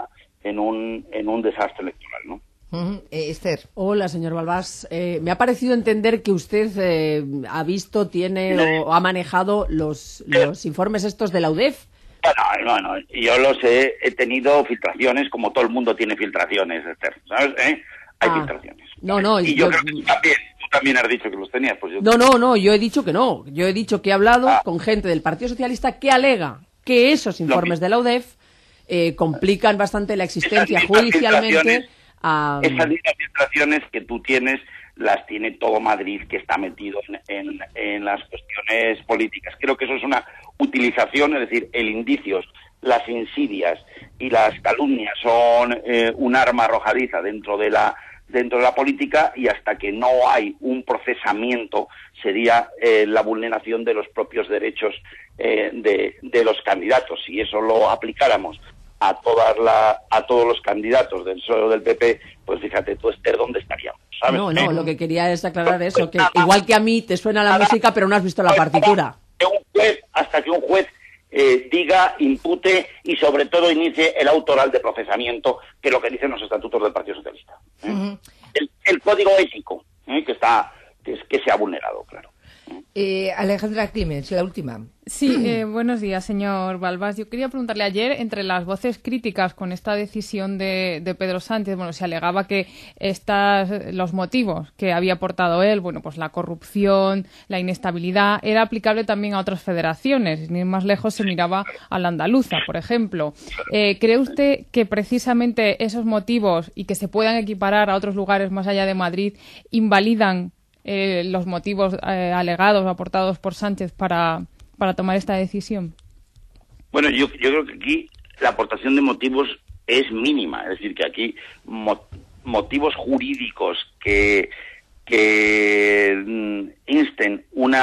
un desastre electoral, ¿no? Esther. Hola, señor Balbás. Me ha parecido entender que usted ha visto, tiene o ha manejado los informes estos de la UDEF. Bueno, yo los he tenido filtraciones, como todo el mundo tiene filtraciones, Esther, ¿sabes? Hay filtraciones. Y yo creo que tú también has dicho que los tenías. Pues yo... No, yo he dicho que no. Yo he dicho que he hablado con gente del Partido Socialista que alega que esos informes de la UDEF complican bastante la existencia judicialmente. Esas mismas filtraciones que tú tienes las tiene todo Madrid, que está metido en las cuestiones políticas. Creo que eso es una utilización, es decir, el indicios, las insidias y las calumnias son un arma arrojadiza dentro de la política, y hasta que no hay un procesamiento sería la vulneración de los propios derechos de los candidatos. Si eso lo aplicáramos a todos los candidatos del PSOE o del PP, pues fíjate tú, Esther, ¿dónde estaríamos? ¿Sabes? No, lo que quería es aclarar eso, que igual que a mí te suena la música, pero no has visto la partitura. Hasta que un juez diga, impute y sobre todo inicie el auto oral de procesamiento, que es lo que dicen los estatutos del Partido Socialista. El código ético que se ha vulnerado, claro. Alejandra Clemens, la última. Sí, buenos días, señor Balbás. Yo quería preguntarle, ayer, entre las voces críticas con esta decisión de Pedro Sánchez, bueno, se alegaba que los motivos que había aportado él, bueno, pues la corrupción, la inestabilidad, era aplicable también a otras federaciones. Ni más lejos se miraba a la andaluza, por ejemplo. ¿Cree usted que precisamente esos motivos, y que se puedan equiparar a otros lugares más allá de Madrid, invalidan los motivos alegados o aportados por Sánchez para tomar esta decisión? Bueno, yo creo que aquí la aportación de motivos es mínima, es decir, que aquí motivos jurídicos que insten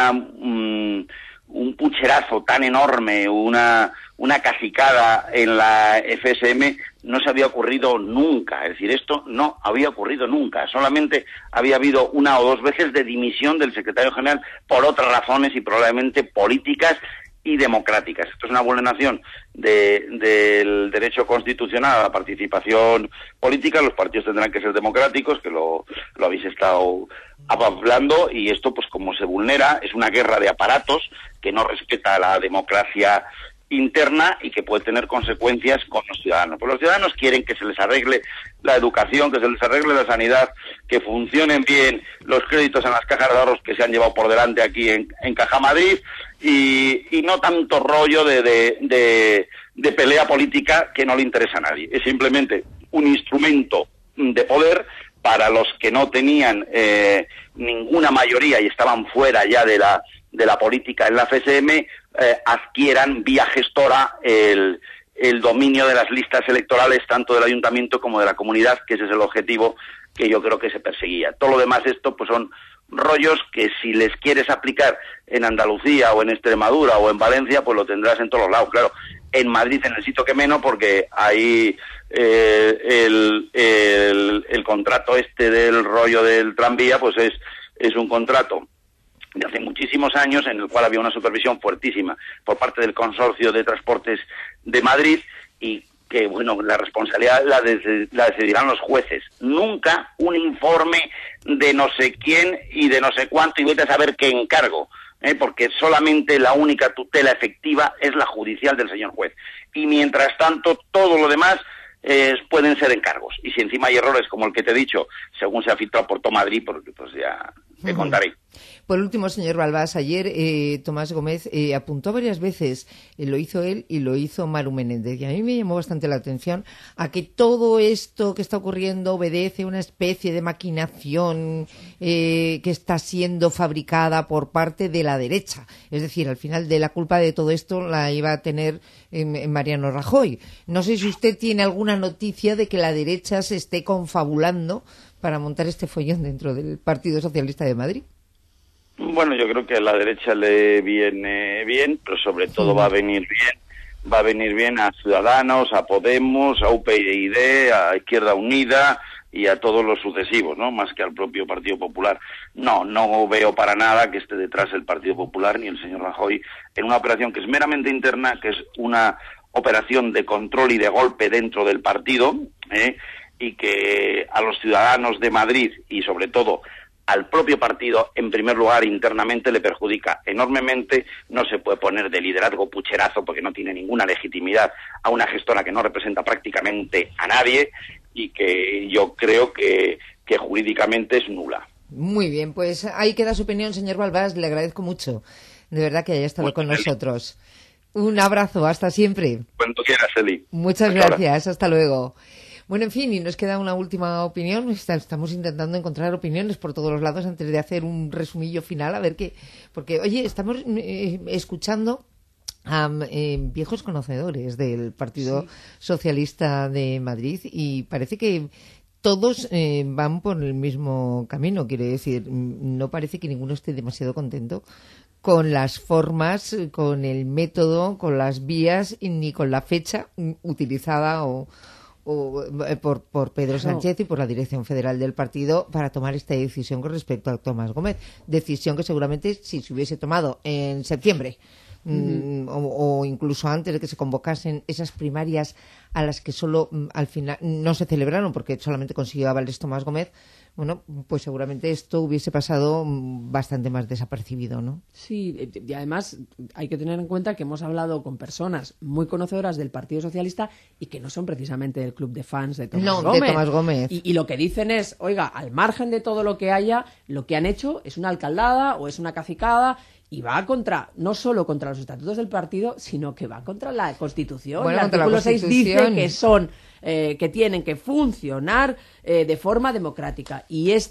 un pucherazo tan enorme, una cacicada en la FSM no se había ocurrido nunca. Es decir, esto no había ocurrido nunca. Solamente había habido 1 o 2 veces de dimisión del secretario general por otras razones y probablemente políticas y democráticas. Esto es una vulneración del derecho constitucional a la participación política. Los partidos tendrán que ser democráticos, que lo habéis estado hablando, y esto, pues como se vulnera, es una guerra de aparatos que no respeta la democracia interna y que puede tener consecuencias con los ciudadanos. Pues los ciudadanos quieren que se les arregle la educación, que se les arregle la sanidad, que funcionen bien los créditos en las cajas de ahorros que se han llevado por delante aquí en Caja Madrid, y no tanto rollo de pelea política que no le interesa a nadie. Es simplemente un instrumento de poder para los que no tenían ninguna mayoría y estaban fuera ya de la política en la FSM, adquieran vía gestora el dominio de las listas electorales, tanto del ayuntamiento como de la comunidad, que ese es el objetivo que yo creo que se perseguía. Todo lo demás, esto pues son rollos que si les quieres aplicar en Andalucía o en Extremadura o en Valencia, pues lo tendrás en todos los lados. Claro, en Madrid en el sitio que menos, porque ahí el contrato este del rollo del tranvía, pues es un contrato de hace muchísimos años, en el cual había una supervisión fuertísima por parte del Consorcio de Transportes de Madrid, y que, bueno, la responsabilidad la decidirán los jueces. Nunca un informe de no sé quién y de no sé cuánto, y vete a saber qué encargo, porque solamente la única tutela efectiva es la judicial del señor juez. Y mientras tanto, todo lo demás pueden ser encargos. Y si encima hay errores como el que te he dicho, según se ha filtrado por todo Madrid, pues ya te contaré. Por último, señor Balbás, ayer Tomás Gómez apuntó varias veces, lo hizo él y lo hizo Maru Menéndez, y a mí me llamó bastante la atención a que todo esto que está ocurriendo obedece a una especie de maquinación que está siendo fabricada por parte de la derecha. Es decir, al final de la culpa de todo esto la iba a tener Mariano Rajoy. No sé si usted tiene alguna noticia de que la derecha se esté confabulando para montar este follón dentro del Partido Socialista de Madrid. Bueno, yo creo que a la derecha le viene bien, pero sobre todo va a venir bien a Ciudadanos, a Podemos, a UPyD, a Izquierda Unida y a todos los sucesivos, ¿no? Más que al propio Partido Popular. No veo para nada que esté detrás el Partido Popular ni el señor Rajoy en una operación que es meramente interna, que es una operación de control y de golpe dentro del partido, y que a los ciudadanos de Madrid y sobre todo al propio partido, en primer lugar, internamente le perjudica enormemente. No se puede poner de liderazgo pucherazo, porque no tiene ninguna legitimidad, a una gestora que no representa prácticamente a nadie y que yo creo que jurídicamente es nula. Muy bien, pues ahí queda su opinión, señor Balbás. Le agradezco mucho, de verdad, que haya estado con nosotros. Un abrazo, hasta siempre. Cuando quieras, Eli. Muchas gracias, hasta luego. Bueno, en fin, y nos queda una última opinión. Estamos intentando encontrar opiniones por todos los lados antes de hacer un resumillo final, a ver qué. Porque, oye, estamos escuchando a viejos conocedores del Partido Socialista de Madrid, y parece que todos van por el mismo camino. Quiere decir, no parece que ninguno esté demasiado contento con las formas, con el método, con las vías, ni con la fecha utilizada por Pedro Sánchez y por la dirección federal del partido para tomar esta decisión con respecto a Tomás Gómez. Decisión que seguramente, si se hubiese tomado en septiembre o incluso antes de que se convocasen esas primarias, a las que solo al final no se celebraron porque solamente consiguió avales Tomás Gómez, bueno, pues seguramente esto hubiese pasado bastante más desapercibido, ¿no? Sí, y además hay que tener en cuenta que hemos hablado con personas muy conocedoras del Partido Socialista y que no son precisamente del club de fans de Tomás Gómez. De Tomás Gómez. Y lo que dicen es, oiga, al margen de todo lo que haya, lo que han hecho es una alcaldada o es una cacicada, y va contra, no solo contra los estatutos del partido, sino que va contra la Constitución. Bueno, el artículo 6 dice que son que tienen que funcionar de forma democrática, y este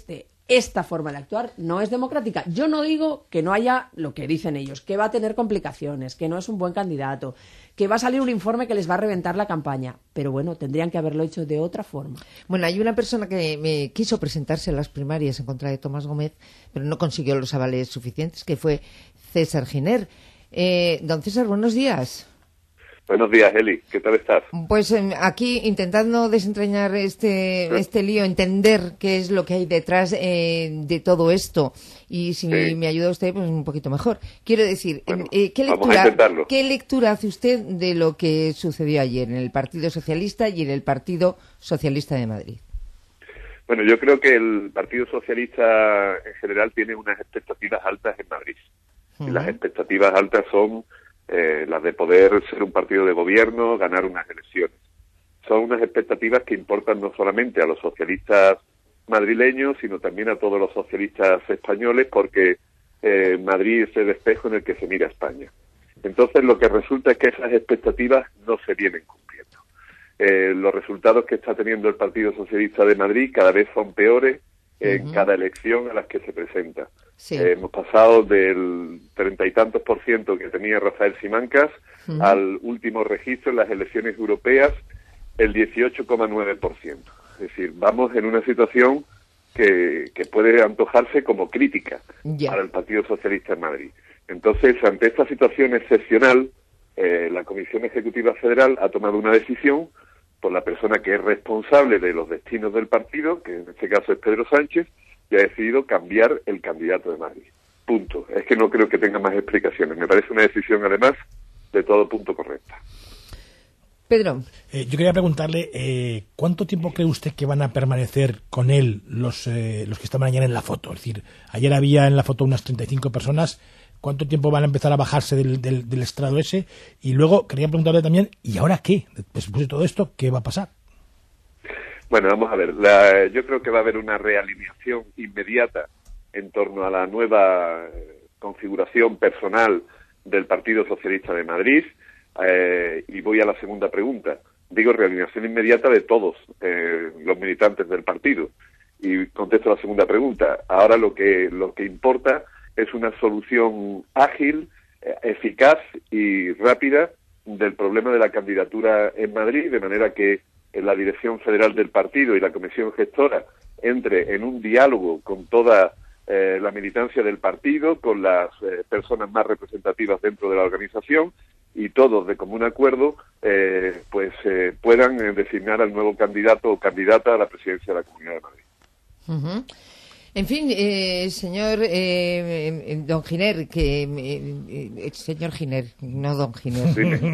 esta forma de actuar no es democrática. Yo no digo que no haya lo que dicen ellos, que va a tener complicaciones, que no es un buen candidato, que va a salir un informe que les va a reventar la campaña. Pero bueno, tendrían que haberlo hecho de otra forma. Bueno, hay una persona que me quiso presentarse en las primarias en contra de Tomás Gómez, pero no consiguió los avales suficientes, que fue César Giner. Don César, buenos días. Buenos días, Eli. ¿Qué tal estás? Pues aquí intentando desentrañar este lío, entender qué es lo que hay detrás de todo esto. Y si me ayuda usted, pues un poquito mejor. Quiero decir, bueno, ¿qué lectura hace usted de lo que sucedió ayer en el Partido Socialista y en el Partido Socialista de Madrid? Bueno, yo creo que el Partido Socialista en general tiene unas expectativas altas en Madrid. Y las expectativas altas son las de poder ser un partido de gobierno, ganar unas elecciones. Son unas expectativas que importan no solamente a los socialistas madrileños, sino también a todos los socialistas españoles, porque Madrid es el espejo en el que se mira España. Entonces, lo que resulta es que esas expectativas no se vienen cumpliendo. Los resultados que está teniendo el Partido Socialista de Madrid cada vez son peores en cada elección a las que se presenta. Sí. Hemos pasado del 30 y tantos % que tenía Rafael Simancas al último registro en las elecciones europeas, el 18,9%. Es decir, vamos en una situación que puede antojarse como crítica para el Partido Socialista en Madrid. Entonces, ante esta situación excepcional, la Comisión Ejecutiva Federal ha tomado una decisión por la persona que es responsable de los destinos del partido, que en este caso es Pedro Sánchez, y ha decidido cambiar el candidato de Madrid. Punto. Es que no creo que tenga más explicaciones. Me parece una decisión, además, de todo punto correcta. Pedro. Yo quería preguntarle, ¿cuánto tiempo cree usted que van a permanecer con él los que estaban ayer en la foto? Es decir, ayer había en la foto unas 35 personas. ¿Cuánto tiempo van a empezar a bajarse del estrado ese? Y luego quería preguntarle también, ¿y ahora qué? Después de todo esto, ¿qué va a pasar? Bueno, vamos a ver. Yo creo que va a haber una realineación inmediata en torno a la nueva configuración personal del Partido Socialista de Madrid. Y voy a la segunda pregunta. Digo realineación inmediata de todos los militantes del partido. Y contesto la segunda pregunta. Ahora lo que importa es una solución ágil, eficaz y rápida del problema de la candidatura en Madrid, de manera que la dirección federal del partido y la comisión gestora entre en un diálogo con toda la militancia del partido, con las personas más representativas dentro de la organización, y todos de común acuerdo puedan designar al nuevo candidato o candidata a la presidencia de la Comunidad de Madrid. En fin, señor don Giner, señor Giner, no don Giner,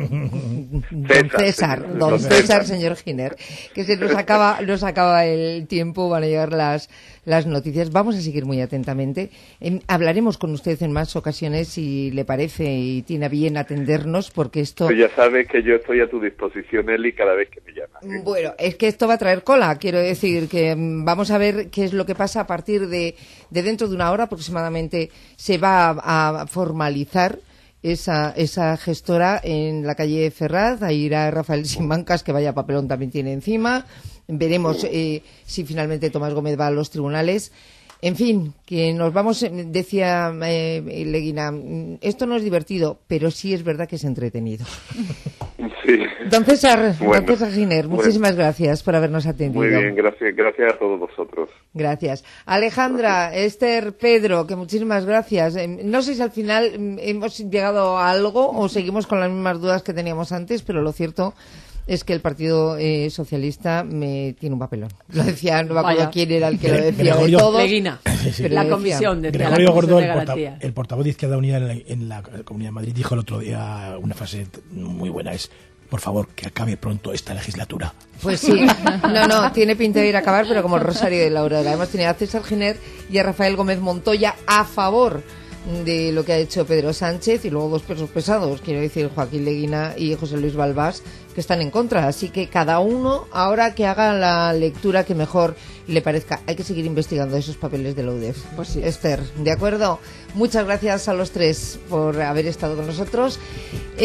don César, señor Giner, que se nos acaba el tiempo, van a llegar las noticias. Vamos a seguir muy atentamente. Hablaremos con usted en más ocasiones si le parece y tiene a bien atendernos, porque esto... Pues ya sabes que yo estoy a tu disposición, Eli, cada vez que me llamas. Bueno, es que esto va a traer cola, quiero decir que vamos a ver qué es lo que pasa a partir de dentro de una hora aproximadamente. Se va a formalizar esa gestora en la calle Ferraz. Ahí irá Rafael Simancas, que vaya papelón también tiene encima. Veremos si finalmente Tomás Gómez va a los tribunales. En fin, que nos vamos, decía Leguina, esto no es divertido, pero sí es verdad que es entretenido. Sí. Don César Giner, muchísimas gracias por habernos atendido. Muy bien, gracias a todos vosotros. Gracias. Alejandra, Esther, Pedro, que muchísimas gracias. No sé si al final hemos llegado a algo o seguimos con las mismas dudas que teníamos antes, pero lo cierto es que el Partido Socialista tiene un papelón. Lo decía, no me acuerdo quién era el que lo decía de todos. Leguina, la comisión de Gregorio Gordó, garantía. el portavoz de Izquierda Unida en la Comunidad de Madrid, dijo el otro día una frase muy buena, es: por favor, que acabe pronto esta legislatura. Pues sí, no, tiene pinta de ir a acabar, pero como el Rosario de la Aurora. Hemos tenido a César Giner y a Rafael Gómez Montoya a favor de lo que ha hecho Pedro Sánchez, y luego dos pesos pesados, quiero decir, Joaquín Leguina y José Luis Balbás, que están en contra. Así que cada uno ahora que haga la lectura que mejor le parezca. Hay que seguir investigando esos papeles de la UDEF. Pues sí. Esther, ¿de acuerdo? Muchas gracias a los tres por haber estado con nosotros.